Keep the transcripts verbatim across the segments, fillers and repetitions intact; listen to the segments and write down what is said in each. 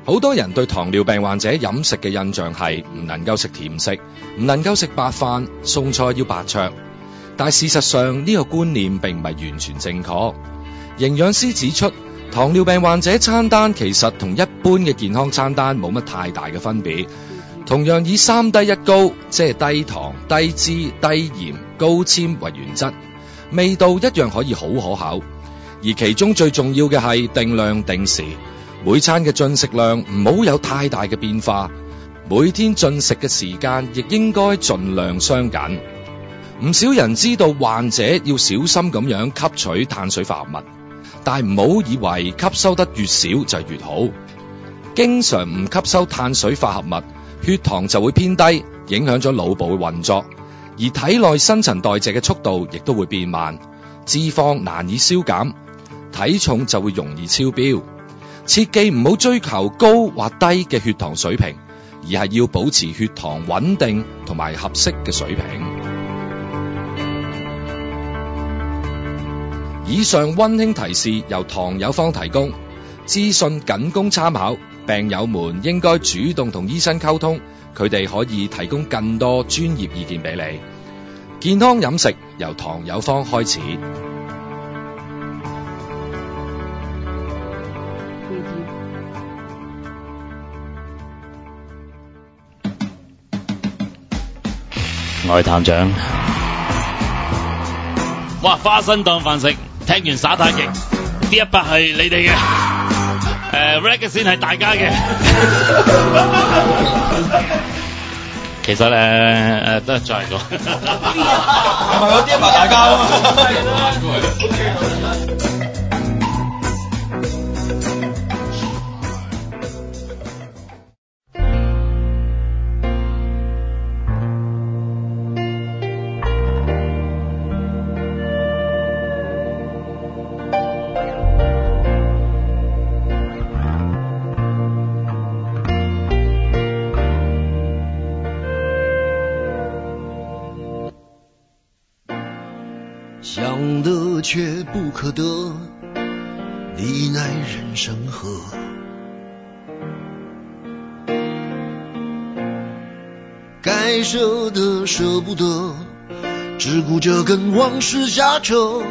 好多人對糖尿病患者飲食嘅印象係唔能夠食甜食，唔能夠食白飯，餸菜要白灼。但事實上呢個觀念並唔係完全正確。營養師指出，糖尿病患者餐單其實同一般嘅健康餐單冇乜太大嘅分別。同樣以三低一高，即係低糖、低脂、低鹽、高纖為原則，味道一樣可以好可口。而其中最重要嘅係定量定時，每餐嘅進食量唔好有太大嘅變化，每天進食嘅時間亦應該盡量相緊。唔少人知道患者要小心咁樣吸取碳水化合物，但唔好以為吸收得越少就越好。經常唔吸收碳水化合物，血糖就會偏低，影響咗腦部嘅運作，而體內新陳代謝嘅速度亦都會變慢，脂肪難以消減，體重就會容易超標。切記唔好追求高或低嘅血糖水平，而係要保持血糖穩定同埋合適嘅水平。以上溫馨提示由糖友方提供，資訊僅供參考。病友們應該主動同醫生溝通，佢哋可以提供更多專業意見俾你。健康飲食由糖友方開始。 我係探長。哇！花生當飯食，聽完耍太極，呢一筆係你哋嘅。誒 Reggae 先係大家嘅，其實誒誒都係再嚟過，係咪有啲一筆大家咯？ 想得却不可得，你奈人生何？该舍的舍不得，只顾着跟往事瞎扯。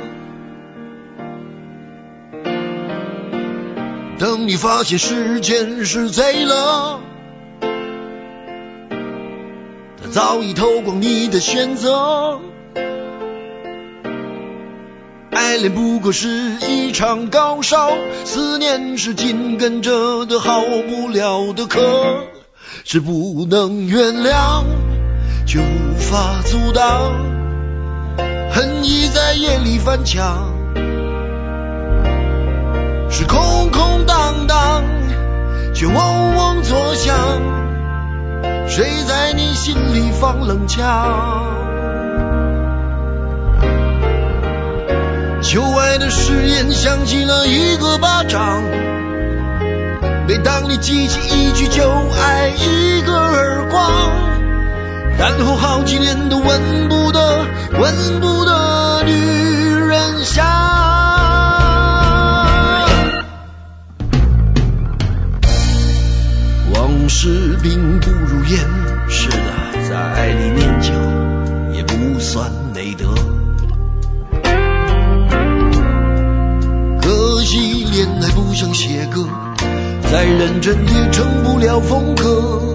等你发现时间是贼了，他早已偷光你的选择。爱恋不过是一场高烧，思念是紧跟着的好不了的课，是不能原谅却无法阻挡，恨意在夜里翻墙，是空空荡荡却嗡嗡作响，谁在你心里放冷枪？旧爱的誓言响起了一个巴掌，每当你记起一句就爱一个耳光，然后好几年都闻不得闻不得女人香。往事并不如烟，是的，在爱里念旧也不算美德，可惜恋爱不像写歌，再认真也成不了风格。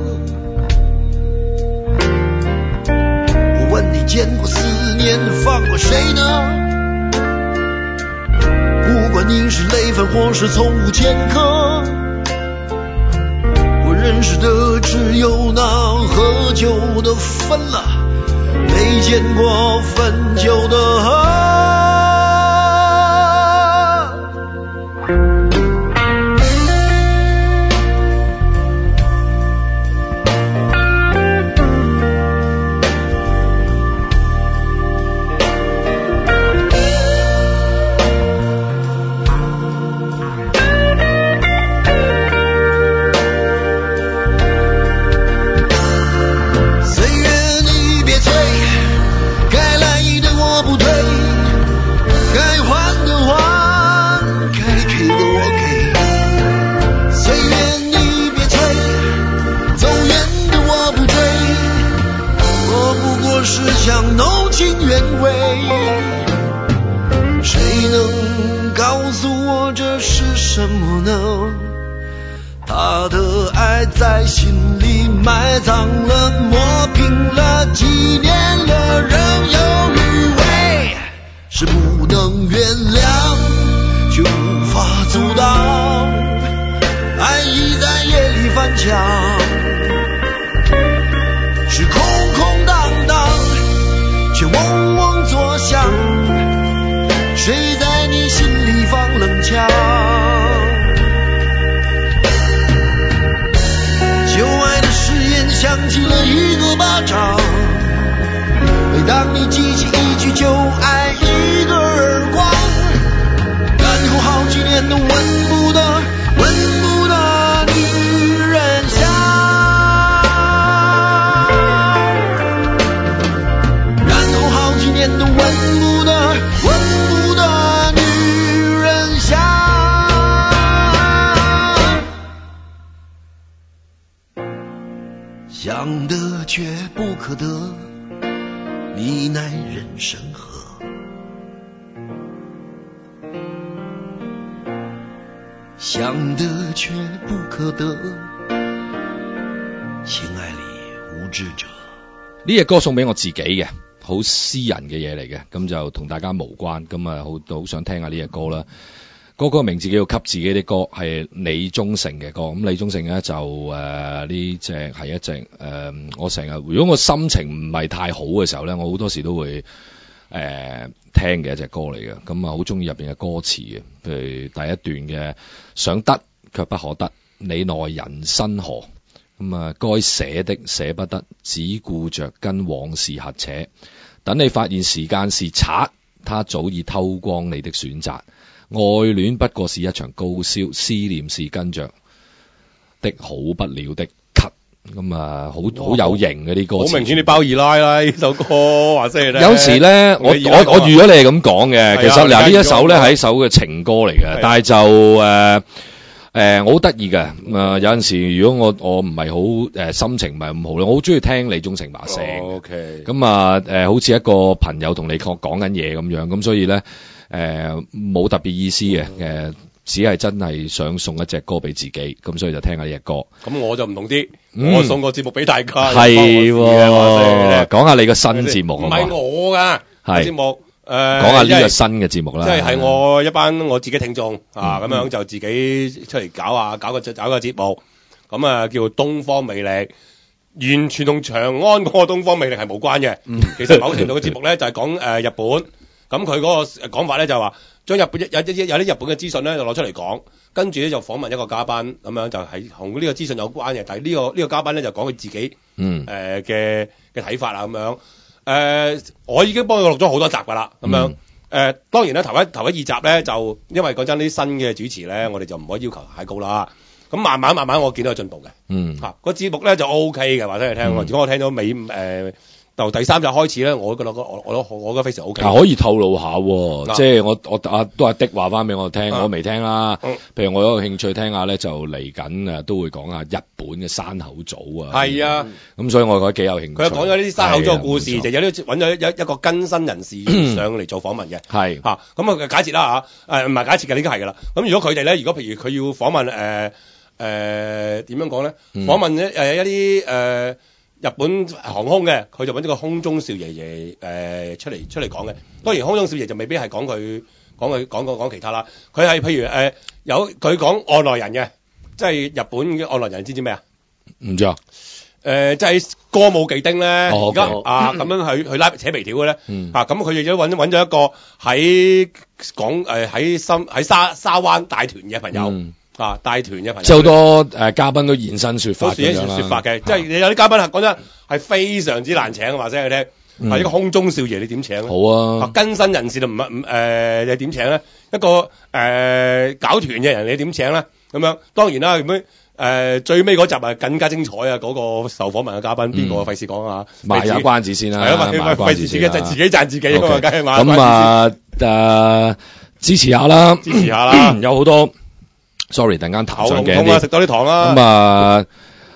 我问你见过思念放过谁呢？不管你是累犯或是从无前科，我认识的只有那喝酒的分了，没见过分酒的喝。岁月你别催，该来的我不退， 心原味。谁能告诉我这是什么呢？他的爱在心里埋葬了，磨平了，几年了，仍有余味，是不能原谅，却无法阻挡，爱意在夜里翻墙，是空空荡荡，却嗡嗡作响，谁在你心里放冷枪？旧爱的誓言响起了一个巴掌，每当你记起一句旧爱，一个耳光，然后好几年都闻不得闻不得女人香，然后好几年都闻不得闻不得女人香。想得却不可得，你奈人生何？想得却不可得，情愛裏無知者。 呢隻歌送俾我自己嘅，好私人嘅嘢嚟嘅，咁就同大家無關，咁啊好好想聽下呢隻歌啦。嗰個名字叫做給自己的歌，係李宗盛嘅歌。咁李宗盛咧就誒呢隻係一隻誒、呃，我成日如果我心情唔係太好嘅時候咧，我好多時都會誒、呃、聽嘅一隻歌嚟嘅。咁啊好中意入邊嘅歌詞嘅，譬如第一段嘅想得卻不可得，你奈人生何？咁啊該捨的捨不得，只顧着跟往事瞎扯。等你發現時間是賊，他早已偷光你的選擇。愛戀不過是一場高燒，思念是跟着的好不了的咳。咁啊，好好有型嘅啲歌詞， 好明顯你包二奶啦呢首歌，話聲咧。 有時咧，我我我預咗你係咁講嘅。其實嗱呢一首咧係一首嘅情歌嚟嘅，但係就誒誒、呃呃、我好得意嘅。誒、呃、有陣時如果我我唔係好誒心情唔係咁好咧，我好中意聽李宗盛把聲。 O K。 咁啊誒，好似一個朋友同你講講緊嘢咁樣，咁所以咧。誒冇、呃、特別意思嘅，誒、呃、只係真係想送一隻歌俾自己，咁所以就聽下呢隻歌。 咁我就唔同啲， 嗯、 我送個節目俾大家。 係喎，講下你個新節目唔係我㗎，係節目誒， 呃、講下呢個新嘅節目啦。 即係係我一班我自己聽眾、嗯、啊，咁樣就自己出嚟搞下，搞個搞個節目，咁啊叫東方魅力。完全同長安嗰個東方魅力係無關嘅。嗯、其實某程度嘅節目咧就係講誒日本。咁佢嗰個講法咧就係話，將日本有有有啲日本嘅資訊咧就攞出嚟講，跟住咧就訪問一個嘉賓，咁樣就係同呢個資訊有關嘅。但係呢個呢個嘉賓咧就講佢自己誒嘅嘅睇法啊咁樣。誒、呃，我已經幫佢錄咗好多集㗎啦，咁樣。誒、呃，當然啦，頭一頭一二集咧就因為講真啲新嘅主持咧，我哋就唔可以要求太高啦。咁慢慢慢慢我見到有進步嘅。嗯。嚇、啊，個節目咧就 O K 嘅，話俾你聽。嗯、如果我聽到尾誒。呃由第三集開始咧，我覺得我我我我覺得非常 O K。 嗱，可以透露下，啊、即係我我啊都係的話翻俾我聽，啊、我未聽啦。嗯、譬如我有個興趣聽下咧，就嚟緊啊，都會講下日本嘅山口組啊。係啊，咁所以我覺得幾有興趣。佢講咗呢啲山口組嘅故事，就有啲揾咗一一個更新人士上嚟做訪問嘅。係嚇，咁啊假設啦嚇，誒唔係假設嘅，已經係㗎啦。咁如果佢哋咧，如果譬如佢要訪問誒誒點樣講咧？訪問一誒一啲誒。呃日本航空嘅，佢就揾咗個空中少爺爺誒、呃、出嚟出嚟講嘅。當然空中少爺就未必係講佢講佢講講講其他啦。佢係譬如誒、呃、有佢講外來人嘅，即係日本嘅外來人，知唔知咩啊？唔知啊。誒即係歌舞伎町咧，而家、哦、啊咁樣去去拉扯皮條嘅咧。嗯、啊咁佢哋都揾揾咗一個喺講誒喺深喺沙沙灣大團嘅朋友。嗯啊！帶團嘅朋友，即係好多誒、呃、嘉賓都現身説法咁樣啦。説法嘅，即係你有啲嘉賓係講真係非常之難請，話聲佢聽。係、嗯、一個空中少爺，你點請咧？好啊！啊更新人士就唔唔誒，你點請咧？一個誒、呃、搞團嘅人，你點請咧？咁樣當然啦，咁樣誒最尾嗰集係更加精彩啊！嗰、那個受訪問嘅嘉賓邊個？費事講啊！賣下關子先啦，係啊，賣關子先啦，自己賺自己啊嘛，梗係賣關子先。咁啊誒支持下啦，支持下啦，有好多。sorry，突然間痰上頸啲，食多啲糖啦。咁啊，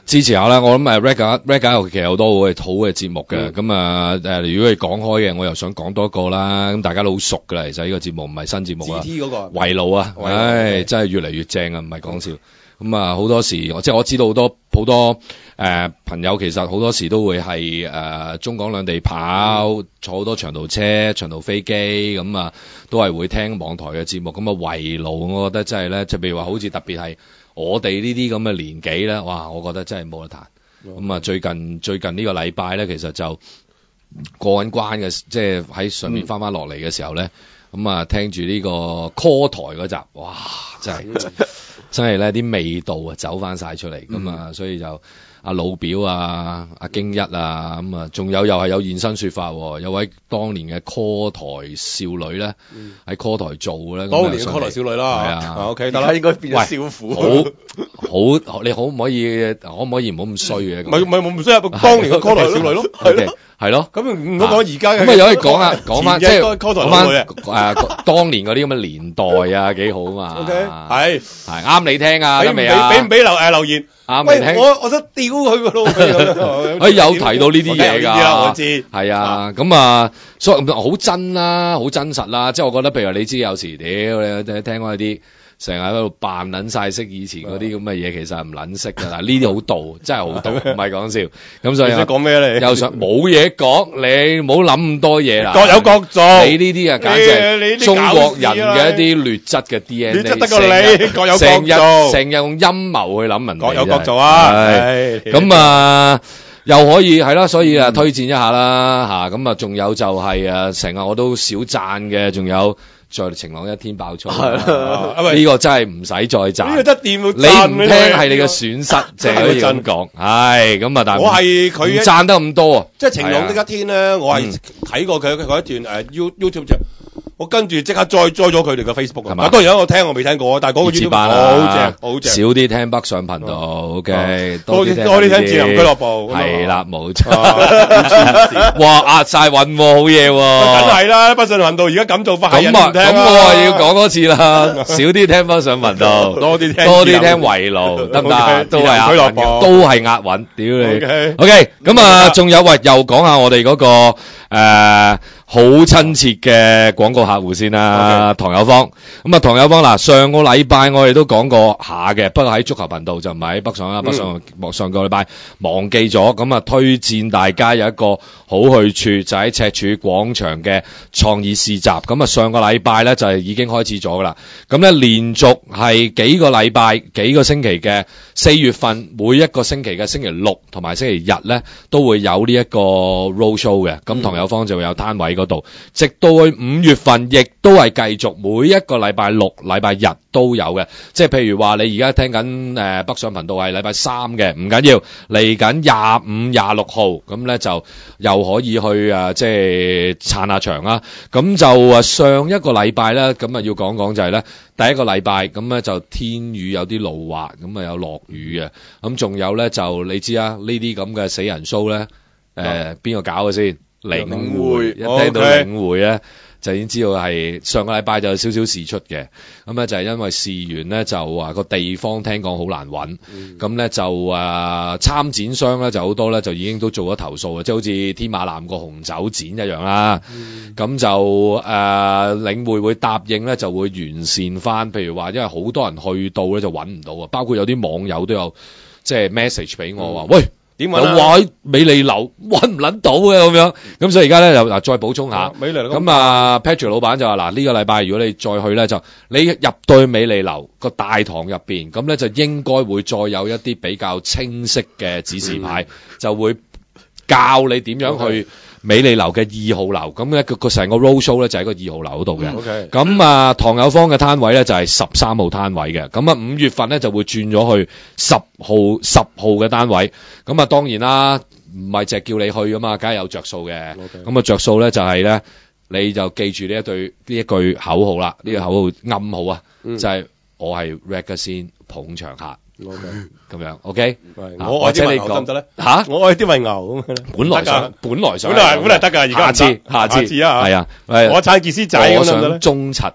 支持下啦。我諗誒 Ragga Ragga 其實好多好嘅好嘅節目嘅，咁啊誒，如果你講開嘅，我又想講多一個啦。咁大家都好熟㗎啦，其實呢個節目唔係新節目啦。 G T 嗰個圍爐啊，唉，真係越嚟越正啊，唔係講笑。咁啊，好多時即係我知道好多好多誒、呃、朋友，其實好多時都會係誒、呃、中港兩地跑，坐好多長途車、長途飛機，咁啊都係會聽網台嘅節目。咁啊圍爐，我覺得真係咧，就譬如話好似特別係我哋呢啲咁嘅年紀咧，哇！我覺得真係冇得彈。咁啊，最近最近呢個禮拜咧，其實就過緊關嘅，即係喺上面翻翻落嚟嘅時候咧，咁啊、嗯、聽住呢個 call 台嗰集，哇！真係真係咧啲味道啊走翻晒出嚟，咁啊、嗯，所以就阿老表啊、阿京一啊，咁啊，仲有又係有現身說法，有位當年嘅 call 台少女咧，喺 call 台做咧， 當年嘅 call 台少女啦， 係啊 ，OK 得啦， 應該變咗少婦， 好好，你可唔可以可唔可以唔好咁衰嘅？ 唔係唔係唔需要，當年嘅 call 台少女咯，係咯。 係咯， 咁唔好講而家嘅， 咁啊又可以講下講翻，即係講翻誒當年嗰啲咁嘅年代啊，幾好啊嘛。 OK，係係啱你聽啊，得未啊？ 俾唔俾留誒留言？ 啱你聽。 我我想屌佢個腦。 誒有提到呢啲嘢㗎， 我知。 係啊，咁啊，所以好真啦，好真實啦。即係我覺得，譬如你知有時屌你聽開啲。成日喺度扮撚晒識以前嗰啲咁嘅嘢，其實係唔撚識㗎。嗱呢啲好道，真係好道，唔係講笑。咁所以你講咩你？ 又想冇嘢講，你唔好諗咁多嘢啦。 各有各做。 你呢啲啊，簡直係中國人嘅一啲劣質嘅 D N A。劣質得過你，各有各做。成日成日用陰謀去諗人哋。 各有各做啊！係。 咁啊。又可以係啦，所以啊推薦一下啦嚇，咁啊仲有就係啊成日我都少讚嘅，仲有在晴朗一天爆粗，呢個真係唔使再讚， 呢個真掂， 你唔聽係你嘅損失，淨係可以咁講，係咁啊！但係我係佢讚得咁多啊， 即係晴朗的一天咧，我係睇過佢佢一段誒 You YouTube 就。我跟住即刻載載咗佢哋嘅 Facebook 係嘛？當然我聽我未聽過，但係嗰個 YouTube 好正，好正。 少啲聽北上頻道 ，OK， 多啲多啲聽智能俱樂部。 係啦，冇錯。哇，壓晒韻，好嘢喎！ 梗係啦，北上頻道而家咁做法係人唔聽。 咁我啊要講多次啦，少啲聽北上頻道， 多啲聽多啲聽圍爐，得唔得？都係俱樂部， 都係壓韻。屌你！OK，咁啊，仲有喂，又講下我哋嗰個誒。好親切嘅廣告客戶先啦， okay. 唐友芳。咁啊，唐友芳嗱，上個禮拜我哋都講過下嘅，不過喺足球頻道就唔係喺北上啦。北上、嗯、上個禮拜忘記咗，咁啊推薦大家有一個好去處，就喺赤柱廣場嘅創意市集。咁啊上個禮拜咧就係已經開始咗噶啦。咁咧連續係幾個禮拜、幾個星期嘅四月份，每一個星期嘅星期六同埋星期日咧都會有呢一個 road show 嘅。咁唐友芳就會有攤位。嗰度，直到去五月份，亦都係繼續每一個禮拜六、禮拜日都有嘅。即係譬如話，你而家聽緊誒、呃、北上頻道係禮拜三嘅，唔緊要，嚟緊廿五、廿六號，咁咧就又可以去啊，即係撐下場啦。咁就啊上一個禮拜咧，咁啊要講講就係咧，第一個禮拜咁咧就天雨有啲路滑，咁啊有落雨嘅。咁仲有咧就你知啊，呢啲咁嘅死人 show 咧，誒邊個搞嘅先？領會，一聽到領會咧，okay. 就已經知道係上個禮拜就有少少事出嘅。咁咧就係因為事源咧就話個地方聽講好難揾，咁咧、嗯、就誒、呃、參展商咧就好多咧就已經都做咗投訴啊，即係好似天馬南個紅酒展一樣啦。咁、嗯、就誒、呃、領會會答應咧就會完善翻，譬如話因為好多人去到咧就揾唔到啊，包括有啲網友都有即係 message 俾我話、嗯、喂。點揾啊？話喺美利樓揾唔撚到嘅咁樣，咁所以而家咧就嗱再補充下，美利樓咁啊 Patrick 老闆就話嗱呢個禮拜如果你再去咧就你入到去美利樓個大堂入邊，咁咧就應該會再有一啲比較清晰嘅指示牌，嗯、就會教你點樣去美利樓嘅二號樓，咁咧個個成個 road show 咧就喺個二號樓嗰度嘅。咁、嗯 okay. 啊唐友芳嘅攤位咧就係十三號攤位嘅，咁啊五月份咧就會轉咗去十號十號嘅單位。咁啊當然啦，唔係淨係叫你去噶嘛，梗係有着數嘅。咁啊着數咧就係咧，你就記住呢一句呢一句口號啦，呢、嗯、個口號暗號啊，嗯、就係我係 Ragga 先捧場客。O K， 咁樣 O K， 我愛啲牛得唔得咧？ 吓， 我愛啲喂牛咁。 本來想，本來想， 本來本來得噶，而家下次下次啊， 係啊， 我撐傑斯仔咁得唔得咧？ 中七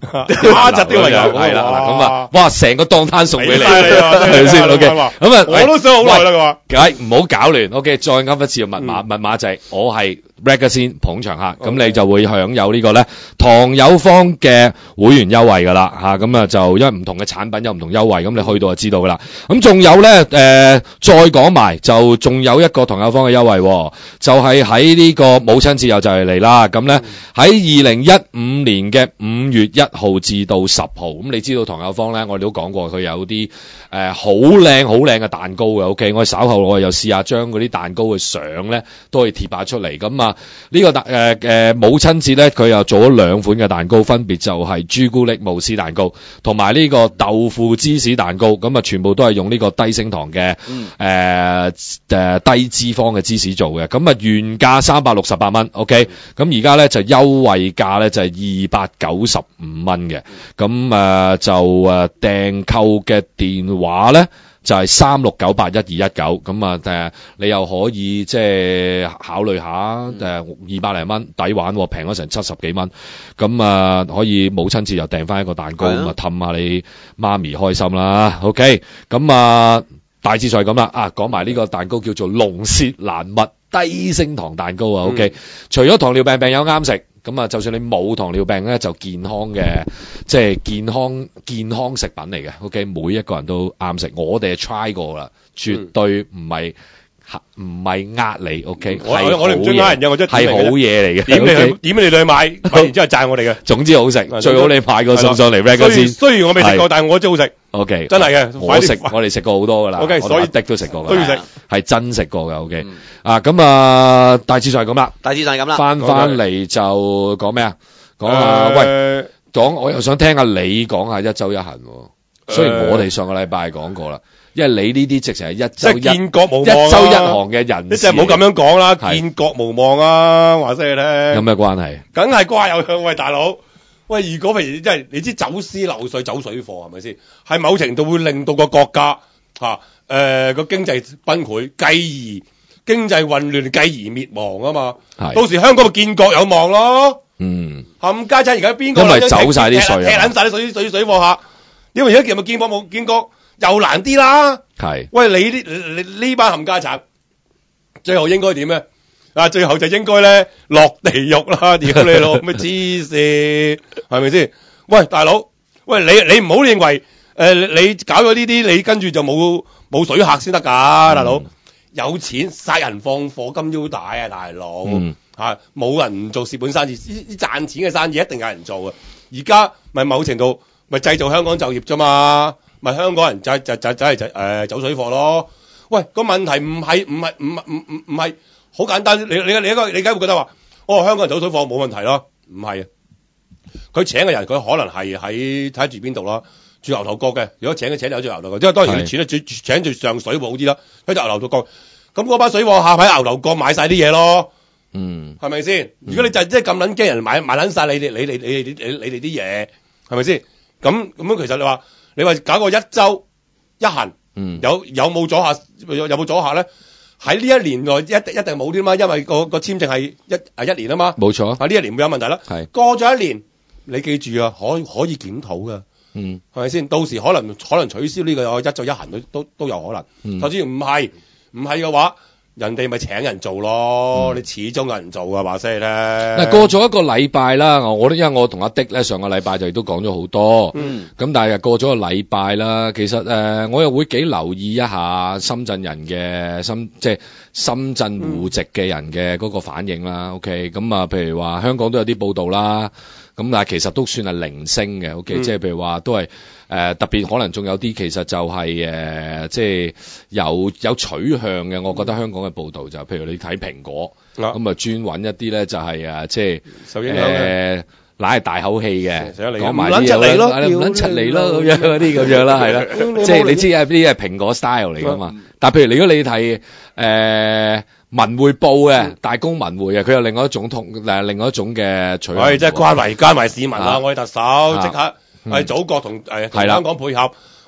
孖質啲嚟㗎， 係啦，嗱咁啊，哇，成個檔攤送俾你， 係咪先？OK，咁啊， 我都想好耐啦，佢話， 喂，唔好搞亂 ，OK，再噏一次個密碼，密碼就係我係 Ragga 先捧場客，咁你就會享有呢個咧唐有坊嘅會員優惠噶啦嚇，咁啊就因為唔同嘅產品有唔同優惠，咁你去到就知道噶啦。咁仲有咧誒，再講埋就仲有一個唐有坊嘅優惠，就係喺呢個母親節又就係嚟啦。咁咧喺二零一五年嘅五月一號至到十號，咁你知道唐有坊咧，我哋都講過佢有啲誒好靚好靚嘅蛋糕嘅。OK，我哋稍後我又試下將嗰啲蛋糕嘅相咧都可以貼下出嚟。咁啊呢個蛋誒誒母親節咧，佢又做咗兩款嘅蛋糕，分別就係朱古力慕斯蛋糕同埋呢個豆腐芝士蛋糕。咁啊全部都係用呢個低升糖嘅誒誒低脂肪嘅芝士做嘅。咁啊原價三百六十八蚊 ，OK，咁而家咧就優惠價咧就係二百九十五蚊嘅。咁誒、呃、就誒訂購嘅電話咧就係三六九八一二一九。咁啊誒你又可以即係考慮下誒二百零蚊抵玩，平咗成七十幾蚊。咁啊可以母親節又訂翻一個蛋糕，咁啊氹下你媽咪開心啦。OK，咁啊大致上係咁啦。啊講埋呢個蛋糕叫做龍舌蘭蜜低升糖蛋糕啊。OK，、嗯、除咗糖尿病病友啱食。咁啊，就算你冇糖尿病咧，就健康嘅，即係健康健康食品嚟嘅。OK， 每一個人都啱食，我哋係 try 過啦，絕對唔係唔係呃你。OK， 我我哋唔中意呃人嘅，我真係係好嘢嚟嘅。 點你去點你哋去買，買完之後讚我哋嘅。 總之好食，最好你買個送上嚟 Ragga 先。 雖然我未食過，但係我真係好食。 OK， 真係嘅， 我食我哋食過好多噶啦。 OK，所以的都食過， 都要食， 係真食過嘅。OK，啊咁啊，大致上係咁啦， 大致上係咁啦。 翻翻嚟就講咩啊？講下喂，講我又想聽下你講下一周一行。雖然我哋上個禮拜講過啦，因為你呢啲直情係一周一見國無望， 一周一行嘅人， 你真係唔好咁樣講啦，見國無望啊！話俾你聽， 有咩關係？ 梗係瓜有香，喂大佬。喂，如果譬如即係你知走私漏稅走水貨係咪先？係某程度會令到個國家嚇誒個經濟崩潰，繼而經濟混亂，繼而滅亡啊嘛。到時香港咪見國有望咯。嗯，冚家產而家邊個？ 因為走晒啲稅啊， 踢撚晒啲水水水貨客。因為而家其實咪見國冇見國又難啲啦。係。喂，你呢你呢班冚家產，最後應該點咧？啊！最後就應該咧落地獄啦！屌你老咩黐線，係咪先？喂，大佬，喂你你唔好認為誒、呃、你搞咗呢啲，你跟住就冇冇水客先得㗎，大佬、嗯。有錢殺人放火金腰帶啊，大佬嚇冇、嗯啊、人唔做蝕本生意，啲賺錢嘅生意一定有人做啊！而家咪某程度咪製造香港就業啫嘛，咪香港人就就就就係就誒走水貨咯。喂，個問題唔係唔係唔唔唔唔係。好簡單，你你你一個你梗會覺得話，哦香港人走水貨冇問題咯，唔係啊，佢請嘅人佢可能係喺睇下住邊度啦，住牛頭角嘅，如果請佢請就住牛頭角，即係當然你請得住請住上水會好啲啦，喺住牛頭角，咁嗰班水貨客喺牛頭角買晒啲嘢咯，嗯，係咪先？如果你就即係咁撚驚人買買撚晒你哋你哋你哋你你哋啲嘢，係咪先？咁咁樣其實你話你話搞個一周一行，嗯，有有冇阻嚇有有冇阻嚇咧？喺呢一年內一定一定冇啲嘛，因為個個簽證係一啊一年啊嘛，冇錯。啊呢一年會有問題啦，係過咗一年，你記住啊，可可以檢討噶，嗯，係咪先？到時可能可能取消呢個一周一行都都都有可能，嗯，甚至唔係唔係嘅話，人哋咪請人做咯，嗯、你始終有人做噶，話聲你聽。嗱過咗一個禮拜啦，我都因為我同阿迪咧上個禮拜就亦都講咗好多，嗯，咁但係過咗個禮拜啦，其實誒、呃、我又會幾留意一下深圳人嘅深即係深圳戶籍嘅人嘅嗰個反應啦。嗯、OK，咁啊，譬如話香港都有啲報道啦。咁但係其實都算係零星嘅 ，OK，、嗯、即係譬如話都係誒、呃、特別可能仲有啲其實就係、是、誒、呃、即係有有取向嘅，我覺得香港嘅報導就譬如你睇蘋果，咁啊專揾一啲咧就係、是、啊即係受影響嘅， 揦係大口氣嘅，講埋啲嘢咯， 唔撚出嚟咯咁樣嗰啲咁樣啦，係啦，即係你知啊呢啲係蘋果 style 嚟噶嘛，嗯、但係譬如如果你睇誒。呃文匯報嘅大公文匯啊，佢有另外一種通誒，另外一種嘅取向。 我哋即係關懷關懷市民啊！我哋特首即刻係祖國同誒同香港配合，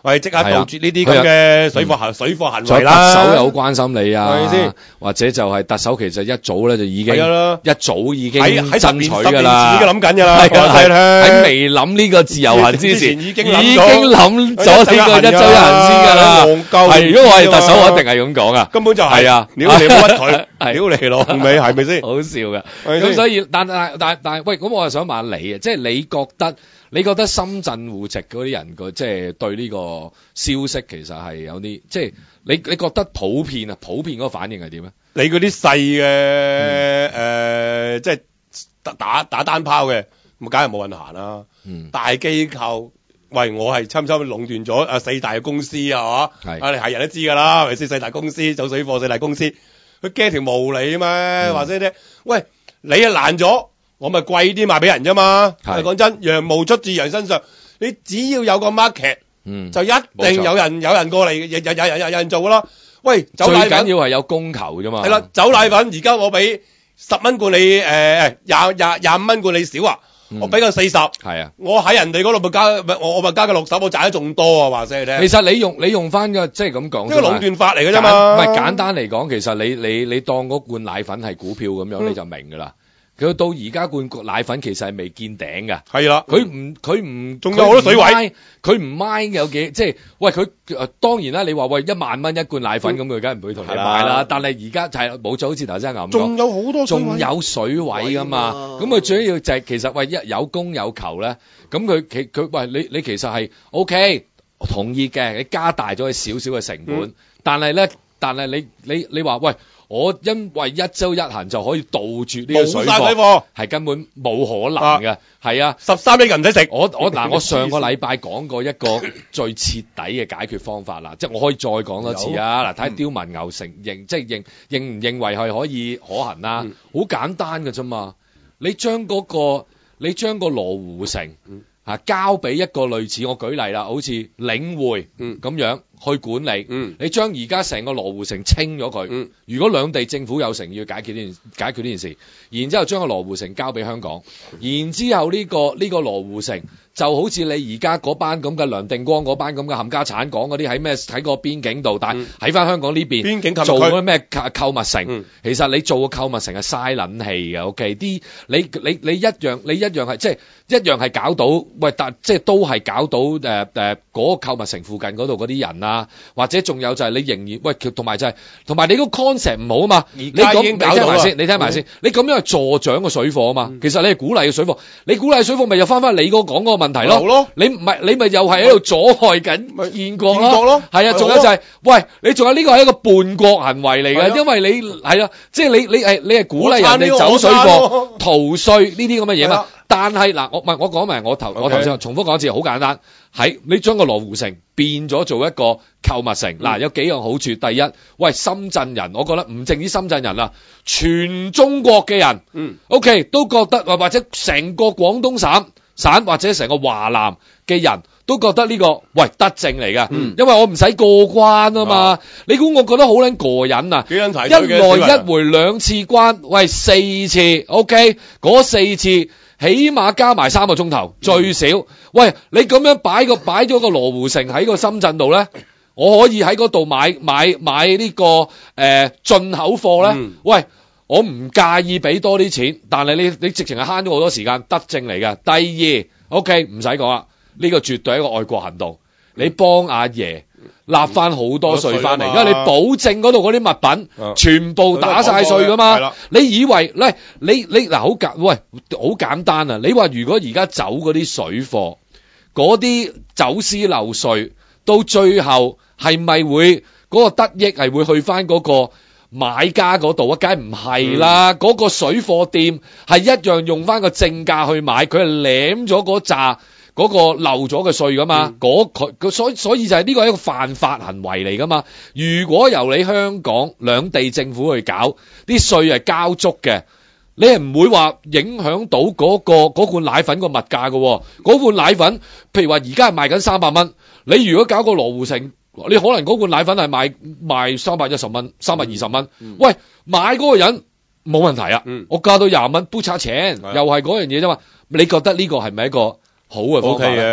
喂，即刻杜係啊絕呢啲咁嘅水貨行水貨行再特為啦。 首又好關心你啊， 係咪先？ 或者就係特首其實一早咧就已經係啦一早已經喺喺十爭年十年取㗎啦， 前已經諗緊㗎啦， 係啊係係喺未諗呢個自由行之前， 已經已諗咗經諗咗呢個一周一行先㗎啦。 戇鳩係，如果我係特首，我一定係咁講啊。 根本就係啊屌你冇屈佢， 係屌你老味，係咪先？ 好笑嘅。 係咪先咁所以，但但但但喂，咁我又想問下你啊，即係你覺得你覺得深圳戶籍嗰啲人個即係對呢個消息其實係有啲即係你你覺得普遍啊，普遍嗰個反應係點咧？ 你嗰啲細嘅誒，即係打打打單拋嘅，咁梗係冇運行啦。 嗯大機構，喂，我係差唔多壟斷咗啊四大嘅公司係嘛？ 係啊，你係人都知㗎啦，係咪先？四大公司走水貨，四大公司，佢驚條毛你咩？或者咧，喂，你啊難咗，我咪貴啲賣俾人啫嘛。 係講真，羊毛出自羊身上，你只要有個 market， 嗯， 就一冇錯定有人有人過嚟，有有有有有有人做㗎啦。喂，走最奶粉緊要係有供求啫嘛。 係啦，走奶粉而家我俾十蚊罐你，誒誒廿廿廿五蚊罐你少啊， 嗯我俾個四十， 係啊。 我喺人哋嗰度咪加，咪我我咪加個六十，我賺得仲多啊！話聲你聽， 其實你用你用翻個即係咁講， 呢個壟斷法嚟嘅啫簡嘛。 唔係簡單嚟講，其實你你你當嗰罐奶粉係股票咁樣， 嗯你就明㗎啦。佢到而家罐奶粉其實係未見頂㗎。 係啦， 佢唔佢唔仲有好多水位， 佢唔 mind 有幾即係喂佢誒當然啦，你話喂一萬蚊一罐奶粉咁，佢梗係唔會同你買係啦啦。但係而家就係冇咗好似頭先咁講， 仲有好多水位仲有水位噶嘛。 位啊咁佢最緊要就係其實喂一有供有求咧，咁佢其佢喂你你其實係 OK 同意嘅，你加大咗佢少少嘅成本， 嗯但係咧但係你你你話喂。我因為一周一行就可以杜絕呢個水冇晒水貨， 貨， 係根本冇可能嘅，係啊。 十三億人唔使食。 我我嗱，我上個禮拜講過一個最徹底嘅解決方法啦，即係我可以再講多次啊！嗱，睇下刁文牛承認，即係認認唔認為係可以可行啦？ 嗯好簡單嘅啫嘛，你將嗰個你將個羅湖城嚇交俾一個類似，我舉例啦，好似領匯嗯咁樣去管理。 嗯你將而家成個羅湖城清咗佢。 嗯如果兩地政府有誠意要解決呢件解決呢件事，然之後將個羅湖城交俾香港，然之後呢、個呢、個羅湖城就好似你而家嗰班咁嘅梁定光嗰班咁嘅冚家產講嗰啲喺咩喺個邊境度，但嗯喺翻香港呢邊邊境購物區做嗰啲咩購購物城， 嗯其實你做個購物城係嘥撚氣嘅，OK？啲你你你一樣你一樣係即係一樣係搞到喂，但即係都係搞到誒誒嗰個購物城附近嗰度嗰啲人啊，或者仲有就係你仍然喂，同埋就係同埋你個 concept 唔好啊嘛，你咁而家已經你搞到啦聽埋先，你聽埋先，你咁樣係助長個水貨啊嘛，其實你係鼓勵嘅水貨，你鼓勵水貨咪又翻翻你嗰講嗰個問題咯， 好咯你唔係你咪又係喺度阻害緊建國建國咯係啊， 係仲有就係喂，你仲有呢個係一個叛國行為嚟係啊嘅，因為你係啊，即係你你係你係鼓勵人我撐呢個哋走水我撐貨咯、 逃稅呢啲咁嘅嘢嘛係啊。 但係嗱，我唔係我講埋我頭我 OK 頭先重複講一次，好簡單，喺你將個羅湖城變咗做一個購物城，嗱、有幾樣好處。第一，喂，深圳人，我覺得唔淨止深圳人啦，全中國嘅人， 嗯 ，OK 都覺得或或者成個廣東省省或者成個華南嘅人都覺得呢、個喂德政嚟嘅， 嗯因為我唔使過關啊嘛。你估我覺得好撚過癮啊？ 幾人排一隊嘅小來人一回兩次關，喂四次，OK，嗰四次起碼加埋三個鐘頭最少。喂，你咁樣擺個擺咗個羅湖城喺個深圳度咧，我可以喺嗰度買買買呢、個誒、呃、進口貨咧。 嗯喂，我唔介意俾多啲錢，但係你你直情係慳咗好多時間，德政嚟嘅。第二，OK 唔使講啦，呢、個絕對係一個愛國行動，你幫阿爺。納翻好多稅翻嚟， 好多稅啊嘛因為你保證嗰度嗰啲物品啊全部打晒稅噶係嘛啦。 你以為咧？你你嗱好簡喂好簡單啊！你話如果而家走嗰啲水貨，嗰啲走私漏稅，到最後係咪會嗰個得益係會去翻嗰個買家嗰度啊？梗係唔係啦！嗰、個水貨店係一樣用翻個正價去買，佢係舐咗嗰扎。嗰個漏咗嘅稅噶嘛，嗰佢佢所以所以就係呢個係一個犯法行為嚟噶嘛。如果由你香港兩地政府去搞，啲稅係交足嘅，你係唔會話影響到嗰、個嗰罐奶粉個物價嘅喎。嗰罐奶粉，譬如話而家係賣緊三百蚊，你如果搞個羅湖城，你可能嗰罐奶粉係賣賣三百一十蚊、三百二十蚊。喂，買嗰個人冇問題啊， 嗯我加到廿蚊，都差錢， 係啊又係嗰樣嘢啫嘛。你覺得呢個係咪一個好嘅方 O 法 K 咧？ 嘅，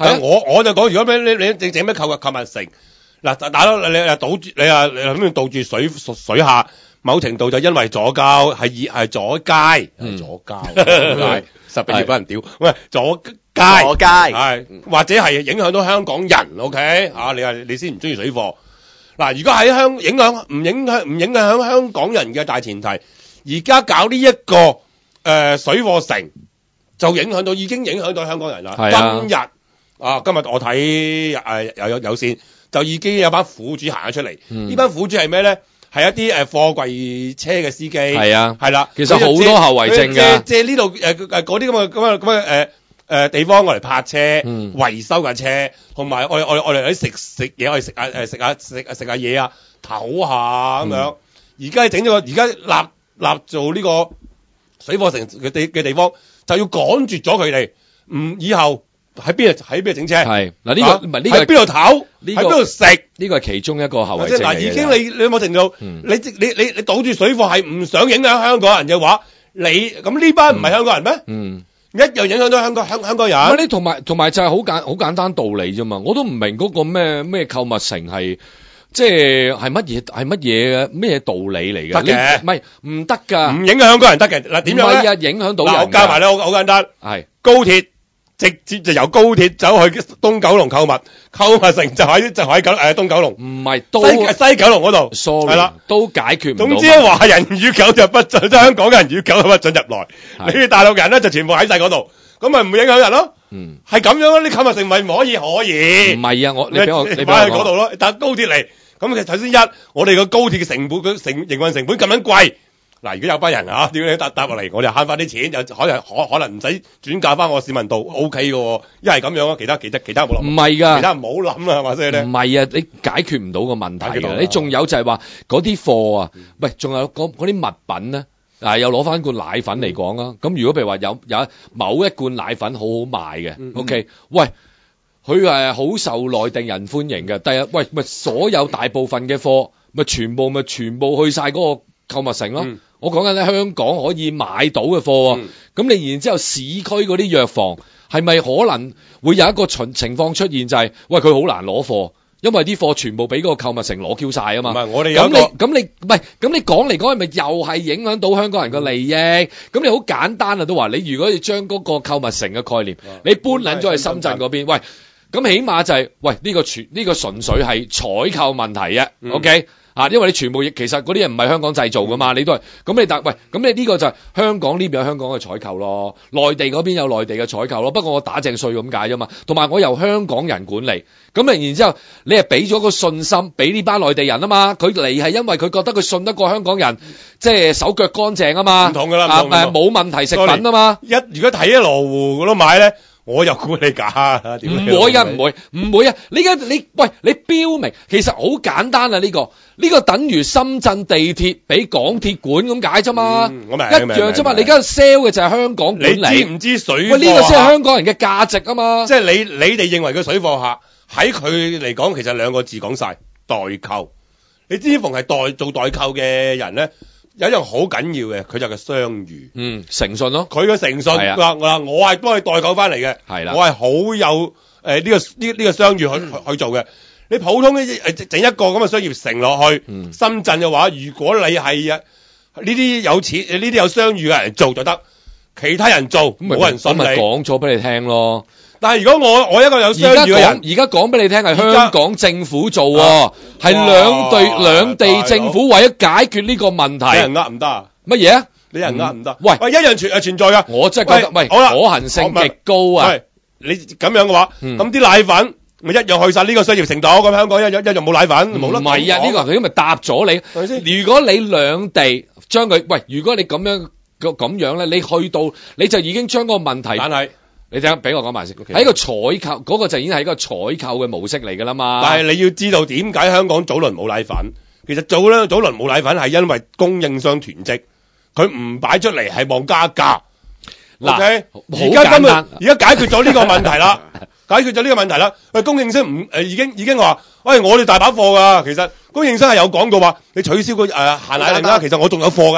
但我我就講，如果你你你整咩購物購物城，嗱大佬你啊堵住你啊你諗住堵住水水下，某程度就因為阻交係以係阻街， 嗯阻交，係實俾日本人屌，喂阻街， 阻街係或者係影響到香港人 ，OK 啊？你話你先唔中意水貨，嗱如果喺香影響唔影響唔影響香港人嘅大前提，而家搞呢、這、一個誒、呃、水貨城，就影響到已經影響到香港人啦。 係啊今日啊，今日我睇誒有有有線，就已經有班苦主行咗出嚟。呢、 嗯、 班苦主係咩咧？係一啲誒貨櫃車嘅司機。 係啊， 係啦。 其實好多後遺症㗎。 借呢度誒誒嗰啲咁嘅咁嘅咁嘅誒誒地方，我嚟泊車、 嗯、 維修架車，同埋我哋我哋我哋喺食食嘢，我哋食下誒食下食食下嘢啊，唞下咁樣。而家整咗個，而家立立做呢個水貨城嘅地嘅地方，就要趕絕咗佢哋。唔以後喺邊度喺邊度整車？ 係嗱呢個唔係呢個喺邊度唞？ 呢喺邊度食？ 呢個係其中一個後遺症嚟嗱， 嘅。 已經你你有冇程度？ 嗯你你你你堵住水貨係唔想影響香港人嘅話，你咁呢班唔係香港人咩？ 嗯。 一樣影響到香港香香港人。 咁你同埋同埋就係好簡好簡單道理啫嘛，我都唔明嗰個咩咩購物城係即係係乜嘢係乜嘢咩道理嚟嘅？ 得嘅唔係唔得㗎， 唔影響香港人得嘅。嗱點樣咧？ 唔係啊，影響到人㗎。 嗱我加埋咧，好好簡單。 係高鐵直接就由高鐵走去東九龍購物，購物城就喺就喺九誒東九龍， 唔係都西西九龍嗰度。 sorry 係啦， 都解決唔到問題。 總之華人與狗就不准，即係香港人與狗就不准入來。 係你哋大陸人咧就全部喺晒嗰度，咁咪唔會影響人咯。 嗯， 係咁樣咯，你購物城咪唔可以可以？ 唔係啊，我你俾我你俾我擺喺嗰講度咯，搭高鐵嚟。咁其實頭先一，我哋個高鐵嘅成本，佢成營運成本咁樣貴。嗱，如果有班人啊，屌你搭搭落嚟，我哋慳翻啲錢，就可能可可能唔使轉嫁翻我市民度 O K 嘅喎。一係咁樣啊，其他其他其他冇諗， 唔係㗎， 其他唔好諗啦，係嘛先咧？ 唔係啊，你解決唔到個問題嘅。 解決到啦你仲有就係話嗰啲貨啊，喂，仲有嗰嗰啲物品咧。嗱，又攞翻罐奶粉嚟講啊，咁如果譬如話有有某一罐奶粉好好賣嘅、嗯、，OK，喂，佢係好受內地人歡迎嘅，第日喂咪所有大部分嘅貨咪全部咪全部去晒嗰個購物城咯。嗯、我講緊咧香港可以買到嘅貨，咁、嗯、你然之後市區嗰啲藥房係咪可能會有一個情情況出現就係、是，喂佢好難攞貨？因為啲貨全部俾嗰個購物城攞 Q 晒啊嘛， 唔係我哋有咁你咁你唔係咁你講嚟講去咪又係影響到香港人嘅利益？咁你好簡單啊，都話你如果要將嗰個購物城嘅概念，你搬撚咗去深圳嗰邊，喂，咁起碼就係、是、喂呢、呢個全呢、呢個純粹係採購問題啊、嗯、，OK。啊，因為你全部其實嗰啲人唔係香港製造噶嘛，你都係咁你但喂，咁你呢個就係香港呢邊有香港嘅採購咯，內地嗰邊有內地嘅採購咯。不過我打正稅咁解啫嘛，同埋我由香港人管理，咁啊然之後你係俾咗個信心俾呢班內地人啊嘛，佢嚟係因為佢覺得佢信得過香港人，即係手腳乾淨啊嘛， 唔同噶啦， 啊誒冇問題食品啊嘛， 一如果睇一羅湖嗰度買咧。我又估你假， 唔會啊，唔會，唔會啊！你而家你喂，你標明其實好簡單啊！呢個呢個等於深圳地鐵俾港鐵管咁解啫嘛， 嗯、我明一樣啫嘛。你而家 sell 嘅就係香港管理， 你知唔知水貨？ 喂，呢個先係香港人嘅價值啊嘛。 即係你你哋認為嘅水貨客喺佢嚟講，其實兩個字講晒代購。你知逢係代做代購嘅人咧？有一樣好緊要嘅，佢就係商譽，嗯， 誠信咯。 佢嘅誠信，嗱嗱，我係幫佢代購翻嚟嘅，係啦，我係好有誒呢、呃這個呢呢、這個商譽去、嗯、去做嘅。你普通誒整一個咁嘅商業城落去、嗯、深圳嘅話，如果你係啊呢啲有錢呢啲有商譽嘅人做就得，其他人做冇人信你。咁咪講咗俾你聽咯。 但係如果我我一個有商譽嘅人， 而家講俾你聽係香港政府做，係兩地兩地政府為咗解決呢個問題。 俾人呃唔得啊？ 乜嘢啊？ 俾人呃唔得？ 喂喂，一樣存係存在噶。 我真係覺得喂，可行性極高啊！ 喂，你咁樣嘅話，咁啲奶粉咪一樣去晒呢個商業程度，咁香港一樣一樣冇奶粉，冇得。唔係啊，呢個佢因為答咗你。係咪先？ 如果你兩地將佢喂，如果你咁樣咁樣咧，你去到你就已經將個問題。 但係。 你聽，俾我講埋先。喺、okay. 個採購嗰個就已經係一個採購嘅模式嚟㗎啦嘛。 但係你要知道點解香港早輪冇奶粉？其實早咧早輪冇奶粉係因為供應商囤積，佢唔擺出嚟係望加價。嗱，而家根本而家解決咗呢個問題啦，解決咗呢個問題啦。喂，供應商唔誒已經已經話，喂我哋大把貨㗎。其實供應商係有講到話，你取消個誒、呃、限奶令啦。其實我仲有貨㗎。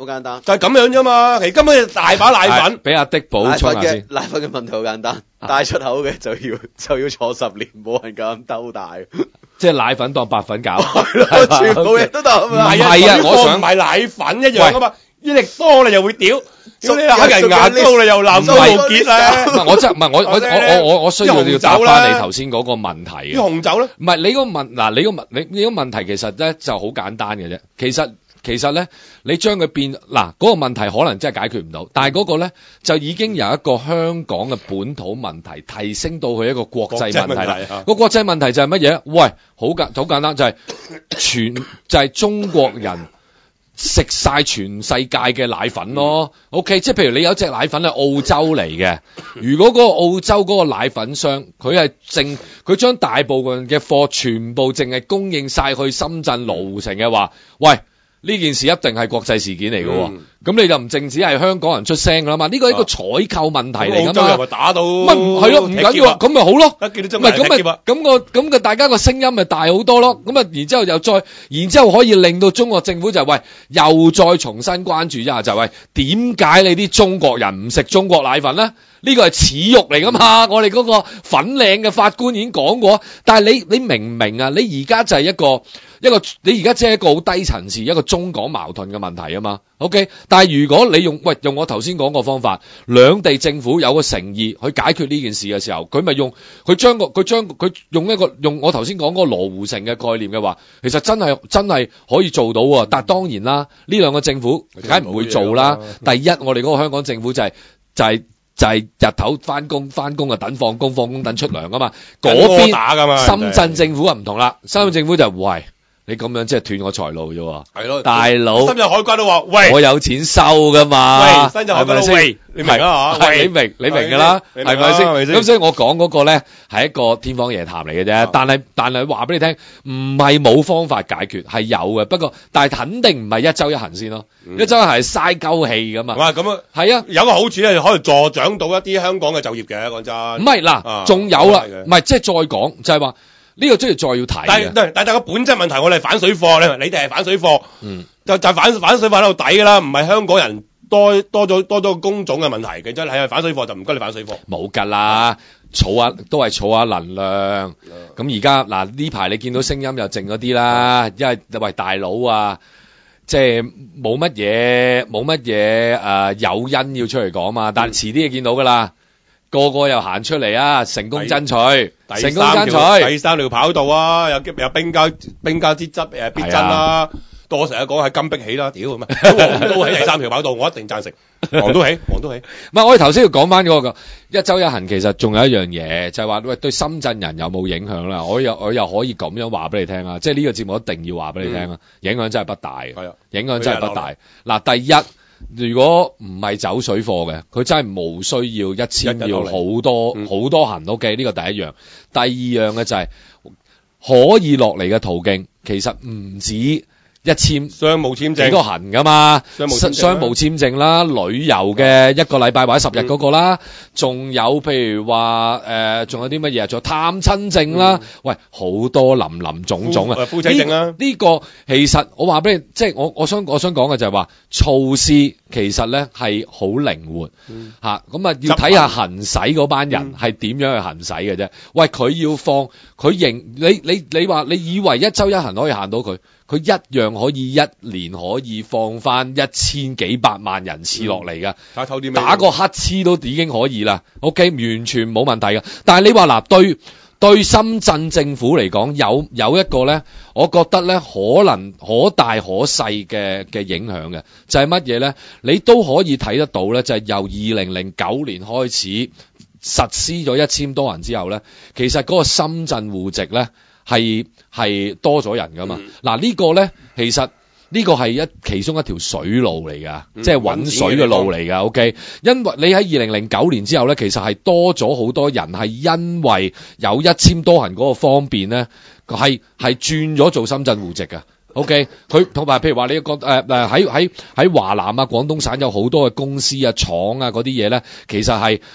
好簡單， 就係咁樣啫嘛。其實根本就大把奶粉， 俾阿的補奶粉嘅充下先。 奶粉嘅問題好簡單，帶出口嘅就要就要坐十年，冇人夠膽兜大。 即係奶粉當白粉搞， 係咯，全部嘢都得唔啊！ 係啊水貨我想唔係奶粉一樣啊嘛。益力多你又會屌，屌你黑人牙膏你又鬧周浩傑啊！ 唔係我真係唔係我我我我我我需要要答啲紅酒啦翻你頭先嗰個問題啲嘅。 紅酒咧， 唔係你個問嗱，你個問你你個問題其實咧就好簡單嘅啫。其實其實咧，你將佢變嗱嗰個問題可能真係解決唔到，但係嗰個咧就已經由一個香港嘅本土問題提升到去一個國際問題啦國際問題啊。 個國際問題就係乜嘢？喂，好簡好簡單，就係全就係中國人。食晒全世界嘅奶粉咯，OK，即係譬如你有隻奶粉係澳洲嚟嘅，如果嗰個澳洲嗰個奶粉商佢係淨佢將大部分嘅貨全部淨係供應晒去深圳羅湖城嘅話，喂，呢件事一定係國際事件嚟嘅喎，咁、 嗯、 你就唔淨止係香港人出聲㗎啦嘛，呢個係一個採購問題嚟㗎澳洲又嘛， 咪打到乜係咯，唔緊要啊，咁咪好咯， 一見到唔係咁咪咁個咁嘅大家個聲音咪大好多咯，咁啊然之後又再，然之後可以令到中國政府就喂又再重新關注一下就喂點解你啲中國人唔食中國奶粉咧？呢個係恥辱嚟噶嘛？我哋嗰個粉嶺嘅法官已經講過，但係你你明唔明啊？你而家就係一個一個你而家只係一個好低層次一個中港矛盾嘅問題啊嘛。OK，但係如果你用喂用我頭先講個方法，兩地政府有個誠意去解決呢件事嘅時候，佢咪用佢將個佢將佢用一個用我頭先講嗰個羅湖城嘅概念嘅話，其實真係真係可以做到喎。但係當然啦，呢兩個政府梗係唔會做啦。第一，我哋嗰個香港政府就係就係。就係日頭翻工翻工啊等放工放工等出糧啊嘛，嗰邊打噶嘛， 深圳政府啊唔同啦，深圳政府就喂你咁樣即係斷我財路啫喎， 係咯， 大佬深圳海關都話喂， 我有錢收噶嘛， 喂，深圳海關都喂，你明啊嚇？ 你明你明噶啦，係咪先？咁所以我講嗰個咧係一個天方夜譚嚟嘅啫，但係但係話俾你聽，唔係冇方法解決，係有嘅，不過但係肯定唔係一周一行先咯，一周一行係嘥鳩氣噶嘛。 哇，咁啊， 係啊， 有個好處咧，可以助長到一啲香港嘅就業嘅，講真。 唔係嗱，仲有啦，唔係即係再講就係話。呢個真係再要睇嘅， 但但但個本質問題，我哋係反水貨，你你哋係反水貨， 嗯， 就就反反水貨喺度抵噶啦，唔係香港人多多咗多咗個工種嘅問題，其實係反水貨就唔該你反水貨， 冇㗎啦，儲下都係儲下能量，咁而家嗱呢排你見到聲音又靜咗啲啦，因為喂大佬啊，即係冇乜嘢冇乜嘢誒誘因要出嚟講嘛，但係遲啲就見到㗎啦。個個又行出嚟啊！成功爭取，成功爭取， 第三條跑道啊，有有兵家兵家之執誒必爭啦。到我成日講係金碧起啦，屌咁啊！黃都起第三條跑道，我一定贊成。黃都起，黃都起。 唔係，我哋頭先要講翻嗰個一周一行，其實仲有一樣嘢，就係話喂對深圳人有冇影響啦？我又我又可以咁樣話俾你聽啊！即係呢個節目一定要話俾你聽啊！影響真係不大嘅， 係啊， 影響真係不大。嗱，第一。如果唔係走水貨嘅，佢真係冇需要一簽要好多好多行 OK，呢個第一樣。第二樣嘅就係、是、可以落嚟嘅途徑，其實唔止一簽商務簽證幾個行噶嘛， 商務簽證商務簽證啦，旅遊嘅一個禮拜或者十日嗰個啦，仲、嗯、有譬如話誒，仲、呃、有啲乜嘢？仲有探親證啦，嗯、喂，好多林林總總啊！ 夫妻證啦，呢、 這個其實我話俾你，即係我我想我想講嘅就係話措施其實咧係好靈活吓，咁、嗯、啊要睇下行使嗰班人係點樣去行使嘅啫。喂，佢要放佢認你你你話你以為一周一行可以行到佢？佢一樣可以一年可以放翻一千幾百萬人次落嚟噶， 嗯、 打個乞嗤都已經可以啦。OK， 完全冇問題噶。但係你話嗱，對對深圳政府嚟講，有有一個咧，我覺得咧可能可大可細嘅嘅影響嘅，就係乜嘢咧？你都可以睇得到咧，就係、是、由二零零九年開始實施咗一簽多行之後咧，其實嗰個深圳戶籍咧。係係多咗人噶嘛？嗱、嗯、呢個咧，其實呢個係一其中一條水路嚟噶，嗯、即係搵水嘅路嚟噶。OK，因為你喺二零零九年之後咧，其實係多咗好多人係因為有一簽多行嗰個方便咧，係係轉咗做深圳戶籍噶。OK，佢同埋譬如話你覺誒誒喺喺喺華南啊廣東省有好多嘅公司啊廠啊嗰啲嘢咧，其實係。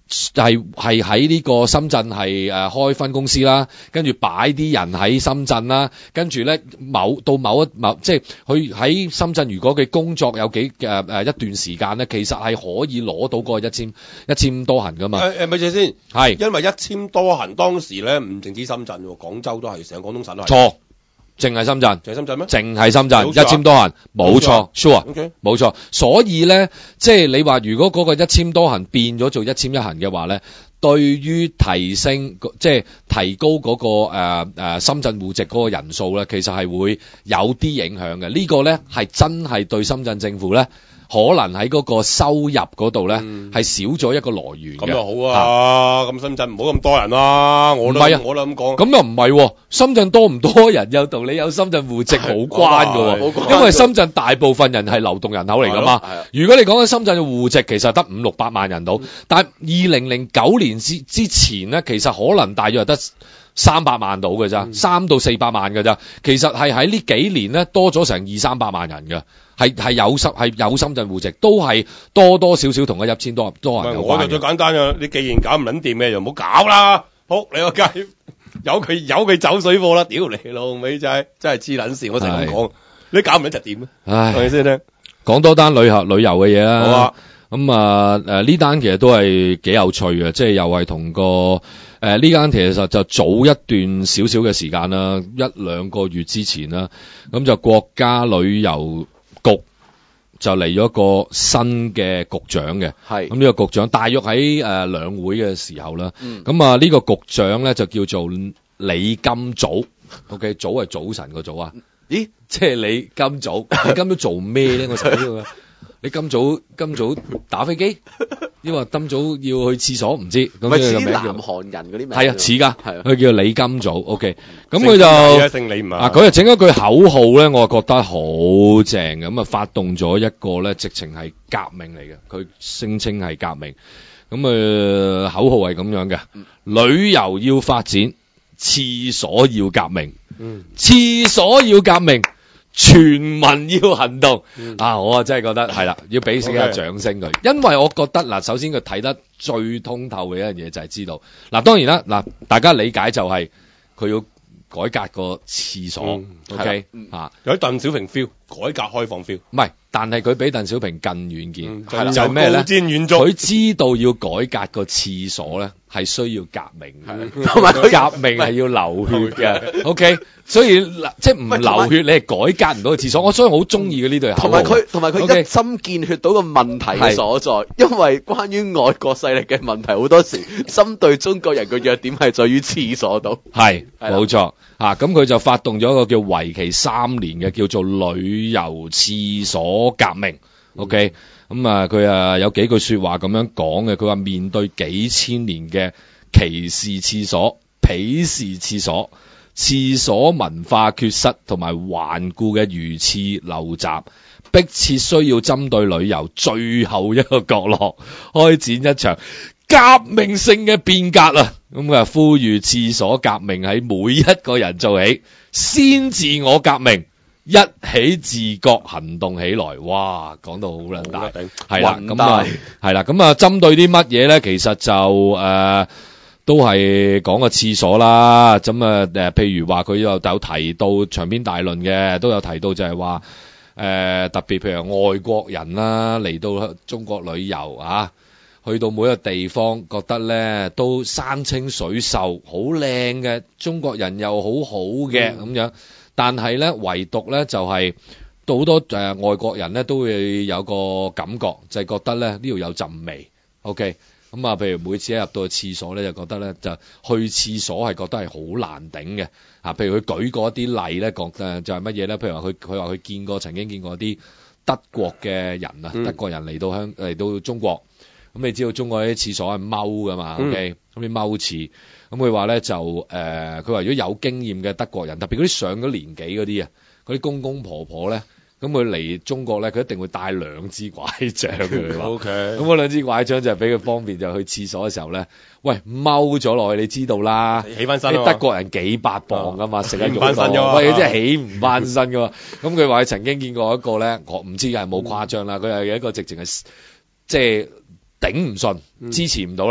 係係喺呢個深圳係誒開分公司啦，跟住擺啲人喺深圳啦，跟住咧某到某一某即係佢喺深圳，如果佢工作有幾誒誒一段時間咧，其實係可以攞到嗰個一簽一簽多行噶嘛。 誒誒，咪住先， 係因為一簽多行當時咧唔淨止深圳喎，廣州都係，成個廣東省都係。 錯，淨係深圳， 淨係深圳咩？ 淨係深圳一好似話簽多行，冇錯，sure， OK 冇錯。所以咧，即係你話如果嗰個一簽多行變咗做一簽一行嘅話咧，對於提升即係提高嗰、個誒誒、呃呃、深圳戶籍嗰個人數咧，其實係會有啲影響嘅。呢個咧係真係對深圳政府咧，可能喺嗰個收入嗰度咧係少咗一個來源嘅。 咁就好啊！咁深圳唔好咁多人啦，我都唔係啊我都咁講。 咁又唔係喎，深圳多唔多人又同你有深圳戶籍冇關㗎喎， 冇關因為深圳大部分人係流動人口嚟㗎嘛係啊。 如果你講緊深圳嘅戶籍，其實得五六百萬人到，但係二零零九年之之前咧，其實可能大約係得三百萬到嘅咋，三到四百萬嘅咋。其實係喺呢幾年咧多咗成二三百萬人嘅。係係有深係有深圳戶籍，都係多多少少同一一千多多人有關嘅。 我就最簡單啊！你既然搞唔撚掂嘅，就唔好搞啦！仆你個街，由佢由佢走水貨啦！屌你老味真係真係黐撚線，我成日咁講，你搞唔撚就點啊？ 唉， 係咪先咧？ 講多單旅客旅遊嘅嘢啦。 好啊。 咁啊誒呢單其實都係幾有趣嘅，即係又係同個誒呢間其實就早一段少少嘅時間啦，一兩個月之前啦，咁就國家旅遊局就嚟咗個新嘅局長嘅， 係咁呢個局長大約喺誒兩會嘅時候啦， 嗯咁啊呢個局長咧就叫做李金祖，OK， 早係早晨個早啊， 咦， 即係你今早，你今早做咩咧？我成日都話你今早今早打飛機，因為今早要去廁所，唔知咁咪似啲呢個名叫南韓人嗰啲名係啊似㗎， 係啊佢叫李金祖，OK，咁佢姓李啊就。 姓李唔係啊！佢就整咗句口號咧，我覺得好正嘅，咁啊發動咗一個咧，直情係革命嚟嘅。佢聲稱係革命，咁啊、呃、口號係咁樣嘅：旅遊要發展，廁所要革命， 嗯廁所要革命，全民要行動。 嗯啊！我啊真係覺得係啦，要俾少下掌聲佢，因為我覺得嗱，首先佢睇得最通透嘅一樣嘢就係知道嗱，當然啦嗱，大家理解就係佢要改革個廁所、 嗯 ，OK 嗯嚇， 有啲鄧小平 feel，改革開放 feel， 唔係，但係佢比鄧小平更遠見， 嗯係啦、 就就係咩咧高？瞻遠矚佢知道要改革個廁所咧，係需要革命嘅， 同埋佢革命係要流血嘅，OK，所以嗱即係唔流血，你係改革唔到個廁所。我所以好中意嘅呢對口號同埋佢同埋佢 OK 一針見血到個問題嘅所在，因為關於外國勢力嘅問題，好多時針對中國人嘅弱點係在於廁所度。 係係啦冇錯啊！咁佢就發動咗一個叫為期三年嘅叫做旅遊廁所革命。OK，咁啊佢啊有幾句說話咁樣講嘅，佢話面對幾千年嘅歧視廁所、鄙視廁所、廁所文化缺失同埋頑固嘅魚廁陋習，迫切需要針對旅遊最後一個角落開展一場革命性嘅變革啊！咁啊，呼籲廁所革命喺每一個人做起，先自我革命，一起自覺行動起來。哇，講到好撚大好頂， 係啦， 宏大咁啊，係啦，咁啊，針對啲乜嘢咧？其實就誒、呃都係講個廁所啦。咁啊誒，譬如話佢又有提到長篇大論嘅，都有提到就係話誒特別譬如外國人啦嚟到中國旅遊啊。去到每一個地方，覺得咧都山清水秀，好靚嘅，中國人又好好嘅咁樣。但係咧，唯獨咧就係、好多誒、呃、外國人咧都會有個感覺，就係、覺得咧呢度有陣味。OK，咁啊，譬如每次一入到去廁所咧，就覺得咧就去廁所係覺得係好難頂嘅。啊，譬如佢舉過一啲例咧，覺誒就係乜嘢咧？譬如話佢佢話佢見過曾經見過啲德國嘅人啊， 嗯德國人嚟到香嚟到中國。咁你知道中國啲廁所係踎噶嘛、 嗯、 ？OK，咁啲踎廁，咁佢話咧就誒，佢、呃、話如果有經驗嘅德國人，特別嗰啲上咗年紀嗰啲啊，嗰啲公公婆婆咧，咁佢嚟中國咧，佢一定會帶兩支拐杖嘅。佢話 OK， 咁嗰兩支拐杖就係俾佢方便，就去廁所嘅時候咧，喂踎咗落去，你知道啦， 起翻身啊嘛啲德國人幾百磅噶嘛，食得起唔返身㗎嘛喂，真係起唔翻身噶嘛。咁佢話佢曾經見過一個咧，我唔知係冇誇張啦，佢係有一個直情係即係。頂唔順，支持唔到啦，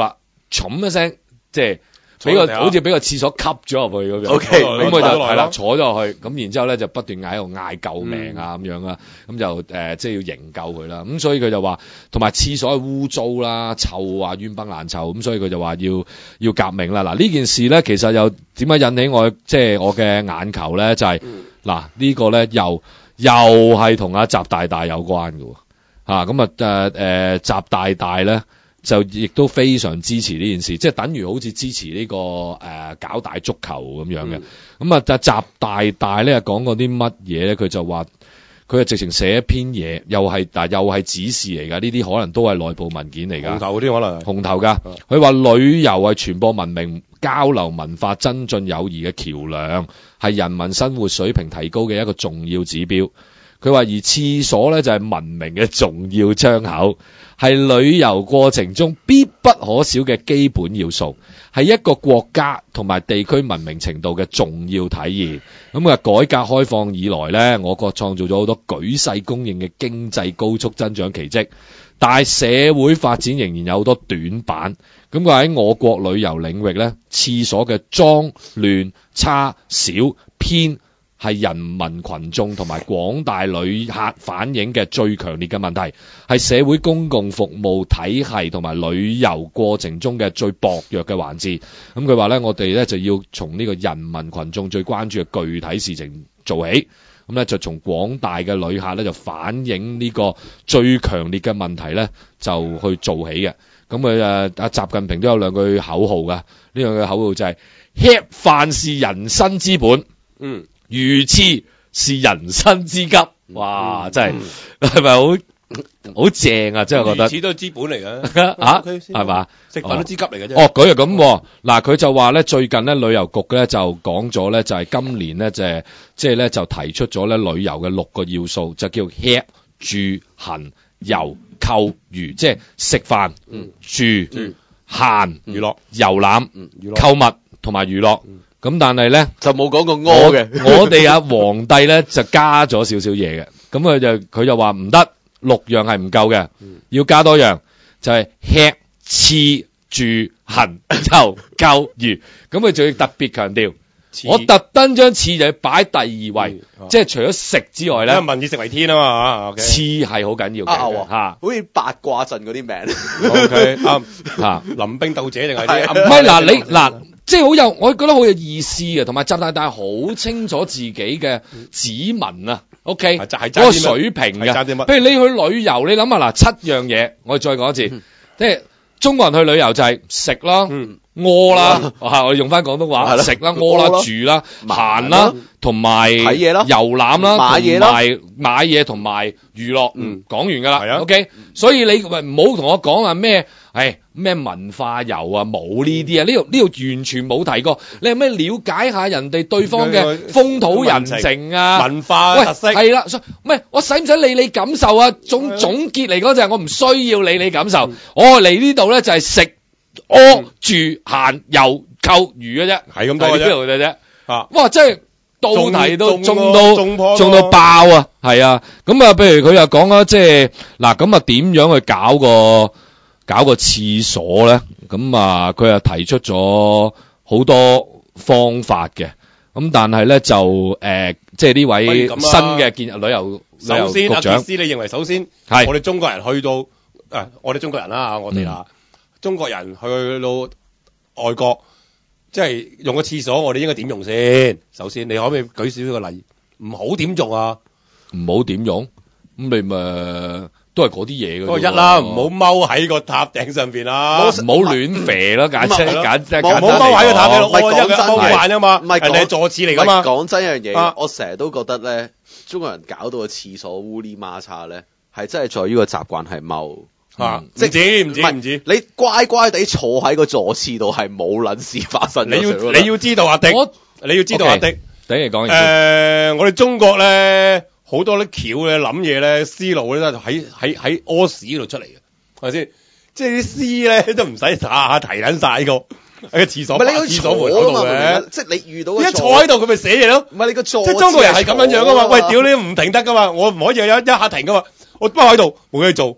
冚一聲，即係。俾個好似俾個廁所吸咗入去咁樣 OK， 咁佢就係啦， 坐坐咗落去，咁然之後咧就不斷喺度嗌救命啊咁樣啦，咁就誒即係要營救佢啦，咁所以佢就話，同埋廁所係污糟啦、臭啊、冤崩爛臭，咁所以佢就話要要革命啦。嗱呢件事咧，其實又點解引起我即係我嘅眼球咧？就係嗱呢個咧又又係同阿習大大有關嘅喎，嚇咁啊誒誒習大大咧。就亦都非常支持呢件事，即係等於好似支持呢、這個誒、呃、搞大足球咁樣嘅。咁啊、嗯，就習大大咧講過啲乜嘢咧？佢就話佢係直情寫一篇嘢，又係但又係指示嚟㗎。呢啲可能都係內部文件嚟㗎。 紅頭嗰啲可能紅頭㗎。佢話、嗯、旅遊係傳播文明、交流文化、增進友誼嘅橋梁，係人民生活水平提高嘅一個重要指標。佢話而廁所咧就係、是、文明嘅重要窗口。係旅遊過程中必不可少嘅基本要素，係一個國家同埋地區文明程度嘅重要體現。咁啊，改革開放以來咧，我國創造咗好多舉世公認嘅經濟高速增長奇蹟，但係社會發展仍然有好多短板。咁佢喺我國旅遊領域咧，廁所嘅髒亂差少偏，係人民群眾同埋廣大旅客反映嘅最強烈嘅問題，係社會公共服務體系同埋旅遊過程中嘅最薄弱嘅環節。咁佢話咧，我哋咧就要從呢個人民群眾最關注嘅具體事情做起。咁咧就從廣大嘅旅客咧就反映呢個最強烈嘅問題咧就去做起嘅。咁佢誒阿習近平都有兩句口號噶，呢兩句口號就係、是、吃飯是人生之本，嗯。如廁是人生之急，哇！真係係咪好好正啊？真係覺得。如廁都係資本嚟嘅，啊，係嘛？ 食飯都資急嚟嘅啫。 哦，佢又咁，嗱，佢就話咧，最近咧旅遊局咧就講咗咧，就係今年咧就係即係咧就提出咗咧旅遊嘅六個要素，就叫吃住行遊購娛，即係食飯、住、行、 娛樂、 遊覽、購物同埋娛樂。咁但係咧就冇講過屙嘅， 我哋阿皇帝咧就加咗少少嘢嘅，咁佢就佢就話唔得，六樣係唔夠嘅，要加多樣，就係、是、吃、廁、住、行、遊、購、娛，咁佢仲要特別強調，廁我特登將廁就擺第二位，嗯、即係除咗食之外咧， 民以食為天啊嘛， 廁係好緊要嘅， 吓，好似八卦陣嗰啲名 ，OK，啱吓，臨兵鬥者定係啲， 唔係嗱你嗱。即係好有，我覺得好有意思嘅，同埋習大大好清楚自己嘅子民啊 ，OK，嗰個水平嘅。譬如你去旅遊，你諗下嗱，七樣嘢，我哋再講一次，即係、嗯、中國人去旅遊就係食啦、屙啦，啊，我哋用翻廣東話，食啦、屙啦、住啦、行啦，同埋睇嘢啦、遊覽啦、買嘢啦、買嘢同埋娛樂，嗯，講完噶啦 ，OK，所以你唔好同我講話咩？係咩文化遊啊？冇呢啲啊！呢度呢度完全冇提過。你係咩了解下人哋對方嘅風土人情啊？ 文化特色係啦，唔係我使唔使理你感受啊？總總結嚟講就係我唔需要理你感受。我嚟呢度咧就係食、屙、住、行、遊、購、娛嘅啫，係咁多嘅啫。啊！哇！真係到題都中到中到爆啊！係啊！咁啊，譬如佢又講啦，即係嗱，咁啊點樣去搞個？搞個廁所咧，咁啊，佢又提出咗好多方法嘅，咁但係咧就誒、呃，即係呢位新嘅建旅遊首先，阿傑斯，你認為首先係是我哋中國人去到誒、啊，我哋中國人啦，我哋啦，嗯、中國人去到外國，即係用個廁所，我哋應該點用先？首先，你可唔可以舉少少個例？唔好點用啊？ 唔好點用？咁你咪？都係嗰啲嘢嘅。 嗰個一啦，唔好踎喺個塔頂上邊啦， 唔好亂肥咯，簡直簡直唔好踎喺個塔頂度，我一踎慣啊嘛， 唔係人哋係坐廁嚟噶嘛。 講真一樣嘢，我成日都覺得咧，中國人搞到個廁所烏哩孖叉咧，係真係在於個習慣係踎啊，即係唔知唔知唔知， 你乖乖地坐喺個座廁度係冇撚事發生。 你要你要知道阿迪，你要知道阿迪， 等你講誒，我哋中國咧。好多啲橋咧諗嘢咧思路咧都喺喺喺屙屎度出嚟嘅，係咪先？即係啲詩咧都唔使下下提緊晒個喺個廁所，唔係你個廁所門口度嘅， 即係你遇到一坐喺度佢咪寫嘢咯。 唔係你個坐， 即係中國人係咁樣樣噶嘛？喂，屌你唔停得噶嘛？我唔可以有一一下停噶嘛？我踎喺度冇嘢做，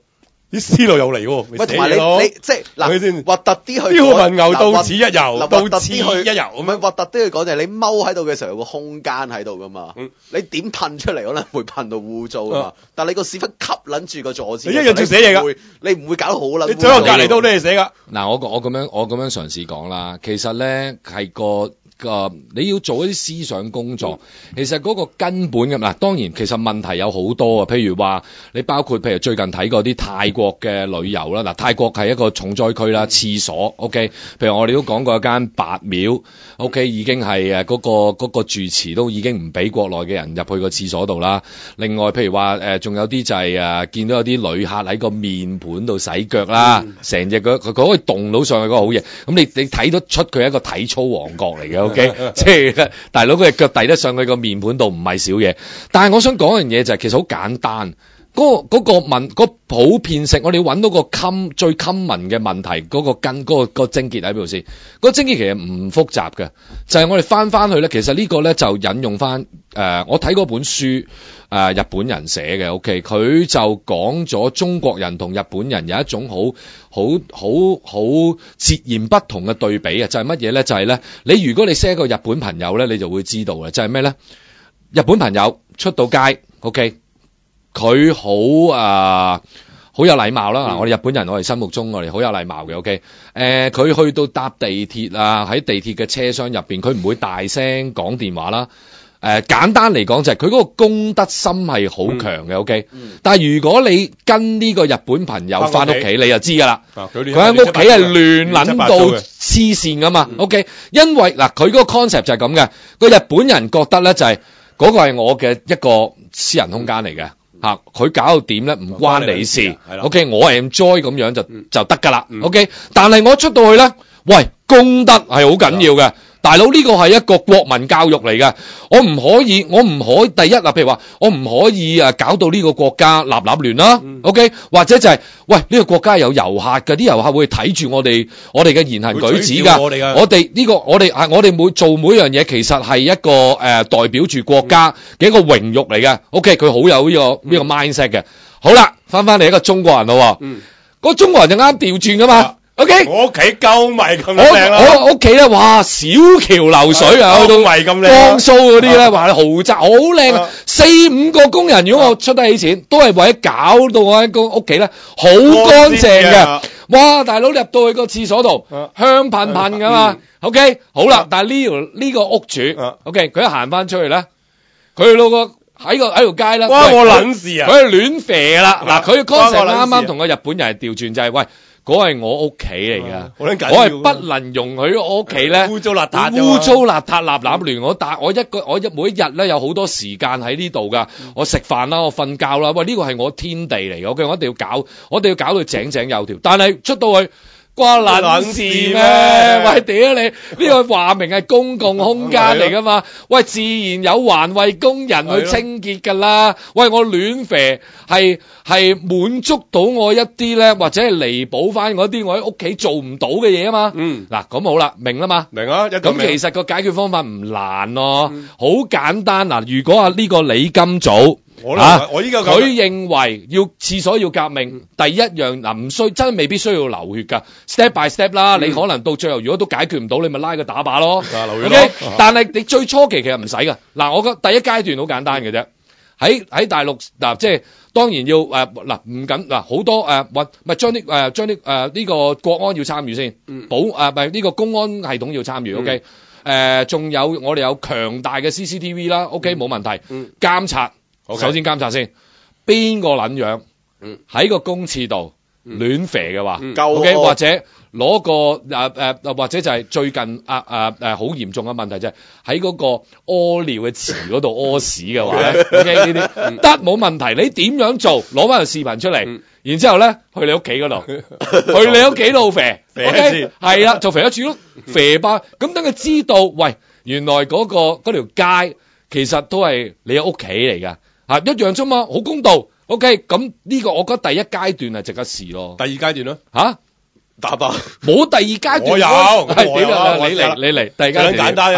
啲思路又嚟喎， 喂，同埋你你即係係咪先嗱，核突啲去刁民牛嗱到此一遊， 嗱到核突啲此一遊去咁樣。 唔係核突啲去講就係你踎喺度嘅時候有個空間喺度噶嘛， 嗯你點噴出嚟可能會噴到污糟噶嘛啊， 但係你個屎忽吸撚住個坐墊， 你一樣照寫嘢㗎你唔會你唔會搞到好撚污糟。 你左右隔離都都係寫㗎。 嗱，我我咁樣我咁樣嘗試講啦，其實咧係個個你要做一啲思想工作，其實嗰個根本嘅嗱，當然其實問題有好多啊，譬如話你包括譬如最近睇過啲泰國嘅旅遊啦，嗱泰國係一個重災區啦，廁所 OK，譬如我哋都講過一間白廟 OK，已經係誒嗰個嗰個住持都已經唔俾國內嘅人入去個廁所度啦。另外譬如話誒，仲有啲就係誒見到有啲旅客喺個面盤度洗腳啦，成隻腳佢佢可以動到上去嗰個好嘢，咁你你睇得出佢係一個體操王國嚟嘅。OK，即係大佬佢隻腳遞得上去個面盤度唔係少嘢，但係我想講一樣嘢就係其實好簡單，嗰、個嗰、個問嗰、個、普遍性，我哋要揾到個 com 最 common 嘅問題嗰、個根嗰、個、個症結喺邊度先？個症結其實唔複雜嘅，就係、是、我哋翻翻去咧，其實呢個咧就引用翻誒、呃，我睇嗰本書誒、呃，日本人寫嘅 OK，佢就講咗中國人同日本人有一種好好好好截然不同嘅對比啊！就係乜嘢咧？就係、是、咧，你如果你識一個日本朋友咧，你就會知道嘅，就係咩咧？日本朋友出到街 OK，佢好啊。好有禮貌啦！嗱、嗯，我哋日本人，我哋心目中我哋好有禮貌嘅。OK，誒、呃，佢去到搭地鐵啊，喺地鐵嘅車廂入邊，佢唔會大聲講電話啦。誒、呃，簡單嚟講就係佢嗰個公德心係好強嘅。OK，、嗯、但係如果你跟呢個日本朋友翻屋企，你就知㗎啦。佢喺屋企係亂撚到黐線㗎嘛。OK，因為嗱，佢嗰個 concept 就係咁嘅，個日本人覺得咧就係、是、嗰、那個係我嘅一個私人空間嚟嘅。吓，佢搞到點咧唔關你事 ，OK， 我係 enjoy 咁樣就就得噶啦 ，OK， 但係我出到去咧，喂，公德係好緊要嘅，大佬呢個係一個國民教育嚟嘅，我唔可以，我唔可以第一嗱，譬如話我唔可以誒搞到呢個國家立立亂啦 ，OK， 或者就係、是、喂呢、這個國家有遊客嘅，啲遊客會睇住我哋我哋嘅言行舉止噶，我哋呢、這個我哋係我哋每做每樣嘢，其實係一個誒、呃、代表住國家嘅一個榮辱嚟嘅 ，OK， 佢好有呢、這個呢、這個 mindset 嘅。好啦，翻翻嚟一個中國人咯，嗯，個中國人就啱調轉噶嘛。啊O K， 我屋企夠咪咁靚啦！我我屋企咧，哇，小橋流水啊，去到咪咁靚， 江蘇嗰啲咧，話豪宅好靚啊，四五個工人，如果我出得起錢，都係為咗搞到我喺個屋企咧好乾淨嘅。哇，大佬入到去個廁所度，香噴噴噶嘛。O K， 好啦，但係呢條呢個屋主，O K， 佢一行翻出去咧，佢老個喺個喺條街咧， 關我撚事啊！ 佢係亂肥啦。嗱，佢嘅 concept 啱啱同個日本人係調轉，就係喂。嗰係我屋企嚟噶，我係不能容許我屋企咧污糟邋遢， 污糟邋遢、立立亂。我但我一個我一每一日咧有好多時間喺呢度噶，我食飯啦，我瞓覺啦。喂，呢個係我天地嚟嘅，我一定要搞，我一定要搞到井井有條。但係出到去。關撚事咩？喂，屌你！呢個話明係公共空間嚟噶嘛？喂，自然有環衛工人去清潔噶啦。喂，我亂肥係係滿足到我一啲咧，或者係彌補翻嗰啲我喺屋企做唔到嘅嘢啊嘛。嗯，嗱，咁好啦，明啦嘛？ 明啊，一咁其實個解決方法唔難咯，好簡單嗱。如果啊呢個李金祖。 我啊！我依家佢認為要廁所要革命，第一樣嗱唔需真係未必需要流血㗎 ，step by step 啦。嗯、你可能到最後如果都解決唔到，你咪拉佢打靶咯。啊、流血咯。Okay? 啊、但係你最初期其實唔使㗎。嗱，我覺得第一階段好簡單嘅啫。喺喺大陸嗱，即係當然要誒嗱唔緊嗱好多誒或咪將啲誒將啲誒呢個國安要參與先，嗯、保誒咪呢個公安系統要參與。嗯、OK，誒仲、呃、有我哋有強大嘅 C C T V 啦。OK 冇、嗯、問題，嗯、監察。Okay. 首先監察先，邊個撚樣喺個公廁度亂肥嘅話、嗯、，OK， 或者攞個誒誒，或者就係最近啊啊誒好嚴重嘅問題就係喺嗰個屙尿嘅池嗰度屙屎嘅話咧，OK 呢啲得冇問題，你點樣做？攞翻條視頻出嚟，嗯、然之後咧去你屋企嗰度，去你屋企度肥 ，OK， 係啦，就肥得住咯，肥吧，咁等佢知道，喂，原來嗰、嗰個嗰條街其實都係你嘅屋企嚟㗎。啊，一樣啫嘛，好公道。OK，咁呢個我覺得第一階段係值得試咯。 第二階段咧， 吓打靶， 冇第二階段。 我有， 係點啊？你嚟，你嚟，第二階段簡單㗎啦。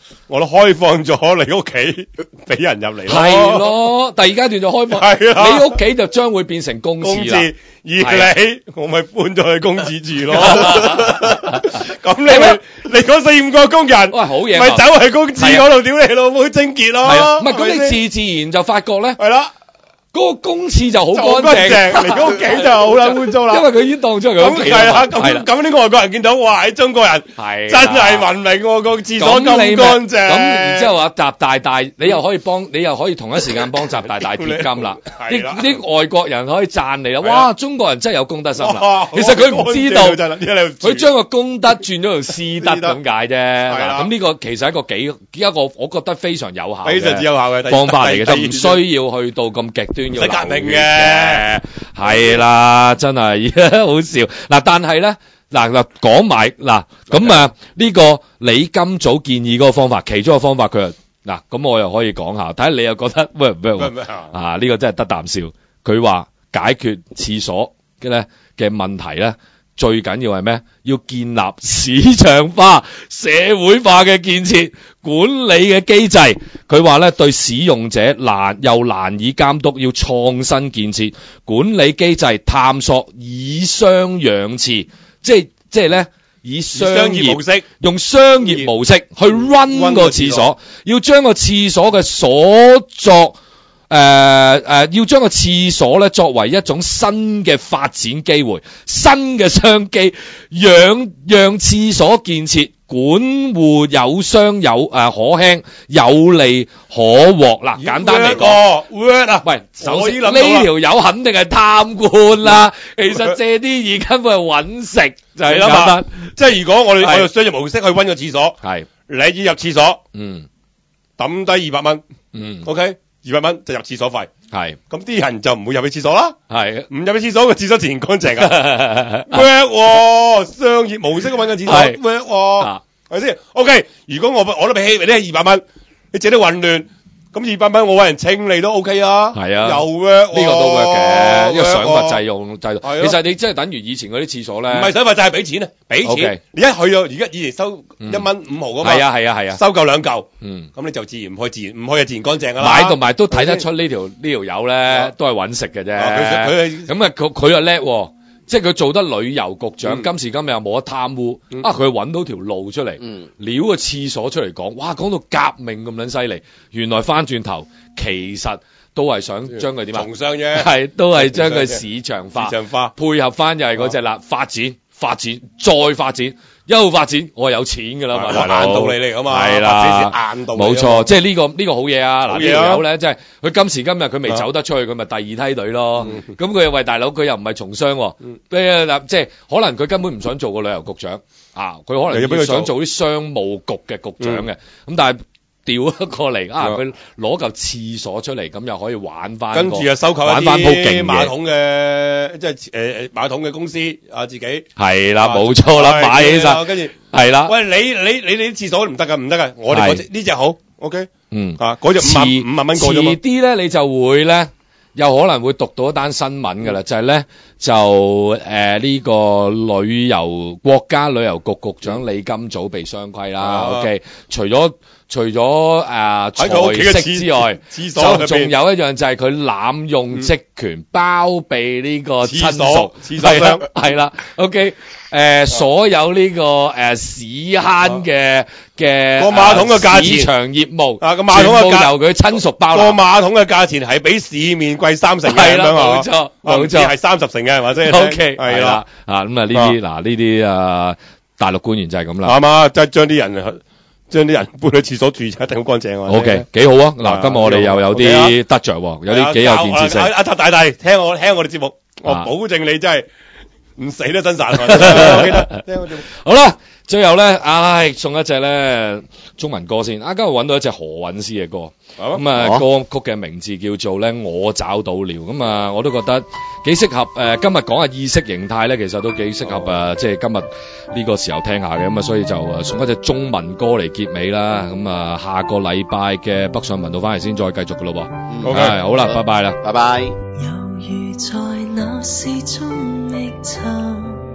我都開放咗你屋企俾人入嚟咯。 係咯，第二階段就開放， 係啊你屋企就將會變成公廁啦。 而你我咪搬咗去公廁住咯。咁你咪你嗰四五個工人， 喂，好嘢， 咪走去公廁嗰度屌你老母清潔咯。 係啊，唔係咁你自自然就發覺咧， 係啦。 嗰個公廁就好乾淨， 嚟個屋企就好撚污糟啦。 因為佢已經當咗佢屋企啦。 係啦，咁咁啲外國人見到，哇！喺中國人係真係文明喎，個廁所咁乾淨。 咁然之後話習大大，你又可以幫，你又可以同一時間幫習大大貼金啦。啲啲外國人可以讚你啦。哇！中國人真係有公德心啦。其實佢唔知道，佢將個公德轉咗做私德咁解啫。咁呢個其實係一個幾一個，我覺得非常有效， 非常之有效嘅方法嚟嘅，就唔需要去到咁極端。 要革命嘅， 係啦，真係好笑嗱。但係咧，嗱嗱講埋嗱，咁啊呢個李金祖建議嗰個方法，其中一個方法佢嗱，咁我又可以講下，睇下你又覺得喂喂啊呢個真係得啖笑。佢話解決廁所嘅咧嘅問題咧，最緊要係咩？要建立市場化、社會化嘅建設管理嘅機制。佢話咧，對使用者難又難以監督，要創新建設管理機制，探索以商養廁，即係即係咧以商業， 商業模式， 用商業模式去 run 個廁所，要將個廁所嘅所作。誒誒、呃呃，要將個廁所咧作為一種新嘅發展機會、新嘅商機，讓讓廁所建設管護有商有誒、呃、可輕有利可獲啦。簡單嚟講 ，word 啊， 喂，首先呢條友肯定係貪官啦。其實借啲意根本係揾食就係啦嘛。 即係如果我哋我用商業模式去温個廁所， 係你要入廁所， 嗯， 抌低二百蚊， 嗯 ，OK。二百蚊就入廁所費， 係咁啲人就唔會入去廁所啦，係唔入去廁所個廁所自然乾淨啊 ，work 喎，商業模式咁搵個廁所 work 喎，係咪先 ？OK，如果我我都俾起你係二百蚊，你整啲混亂，咁二百蚊我搵人清理都 OK 啊，係啊，又 work 呢個都 work 嘅，呢個賞罰制用制度，其實你真係等於以前嗰啲廁所咧， 唔係賞罰制係俾錢啊，俾錢，你一去到而家以前收一蚊五毫噶嘛，係啊係啊係啊，收夠兩嚿，嗯，咁你就自然唔去，自然唔去就自然乾淨噶啦， 買同埋都睇得出呢條呢條友咧都係揾食嘅啫，佢佢咁啊佢佢又叻。即係佢做得旅遊局長，嗯、今時今日又冇得貪污，嗯、啊佢揾到條路出嚟，嗯、撩個廁所出嚟講，哇講到革命咁撚犀利，原來翻轉頭其實都係想將佢點啊？ 從商啫， 係都係將佢市場化，市場化配合翻就係嗰隻啦，發展發展再發展。一路發展，我係有錢㗎啦嘛， 硬道理嚟㗎嘛， 係啦， 硬道理， 冇錯，即係呢個呢個好嘢啊！嗱，呢條友咧，即係佢今時今日佢未走得出去，佢咪第二梯隊咯。咁佢又喂大佬，佢又唔係從商，即係可能佢根本唔想做個旅遊局長啊，佢可能想做啲商務局嘅局長嘅，咁但係。調咗過嚟啊！佢攞嚿廁所出嚟，咁又可以玩翻。 跟住又收購一啲馬桶嘅，即係誒誒馬桶嘅公司啊，自己係啦，冇錯啦，買起晒，跟住係啦。 喂，你你你你啲廁所唔得㗎，唔得㗎，我哋嗰隻呢隻好 ，OK，嗯啊，嗰隻五萬五萬蚊過咗嘛。遲啲咧，你就會咧，有可能會讀到一單新聞㗎啦，就係咧就誒呢個旅遊國家旅遊局局長李金祖被雙規啦。OK，除咗除咗誒財色之外，就仲有一樣就係佢濫用職權，包庇呢個親屬，係啦，係啦 ，OK，誒所有呢個誒屎坑嘅嘅個馬桶嘅價錢， 市場業務啊個馬桶嘅價由佢親屬包攬， 個馬桶嘅價錢係比市面貴三成嘅，咁樣冇錯冇錯， 係三十成嘅係嘛？即係 OK，係啦，啊咁啊呢啲嗱呢啲啊大陸官員就係咁啦， 啱啊，即係將啲人。將啲人搬去廁所住就一定好乾淨啊 ！OK，幾好啊！嗱，今日我哋又有啲得着，有啲幾有建設性。 阿大大聽我聽我哋節目，我保證你真係唔死得真散。聽我節目。 好啦，最後咧，唉，送一隻咧中文歌先。啊，今日揾到一隻何韻詩嘅歌，咁啊歌曲嘅名字叫做咧我找到了。咁啊，我都覺得幾適合誒，今日講下意識形態咧，其實都幾適合啊，即係今日呢個時候聽下嘅。咁啊，所以就誒送一隻中文歌嚟結尾啦。咁啊，下個禮拜嘅北上文道翻嚟先再繼續噶咯噃。OK，好啦，拜拜啦， 拜拜。 猶如在那市中覓尋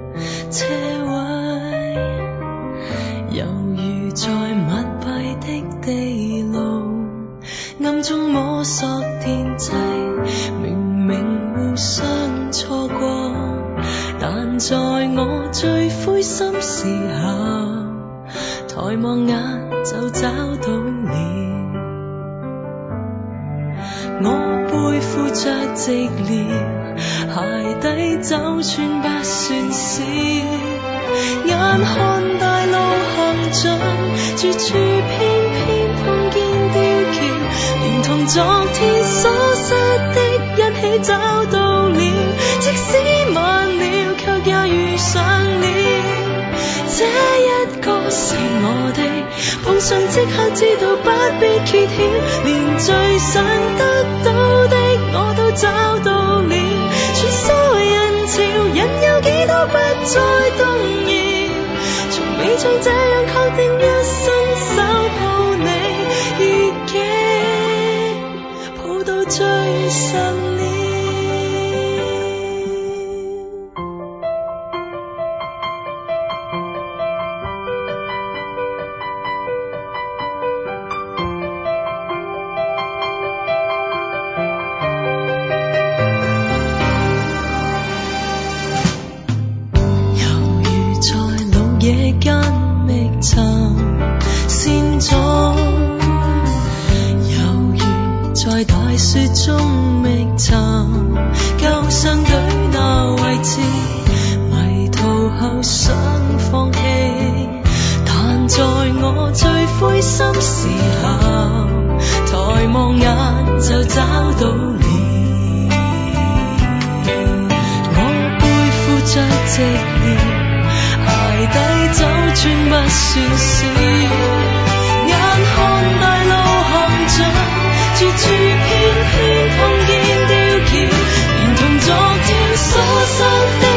車位，猶如在密閉的地路，暗中摸索天際，明明互相錯過，但在我最灰心時候，抬望眼就找到了。我背負着寂寥，鞋底走穿不算少，眼看大路行盡，處處偏偏碰見吊橋，連同昨天所失的一起找到了，即使晚了卻也遇上了，這一個是我的，碰上即刻知道不必揭曉，連最想得到的我都找到了，穿梭人潮人有幾多不再動搖，從未像這樣確定要伸手抱你，已經抱到最深了。夜間覓尋線索，猶如在大雪中覓尋舊相隊那位置，迷途後想放棄，但在我最灰心時候，抬望眼就找到了。我背負着寂寥，鞋底走穿不算少，眼看大路行盡，處處偏偏碰見吊橋，連同昨天所失的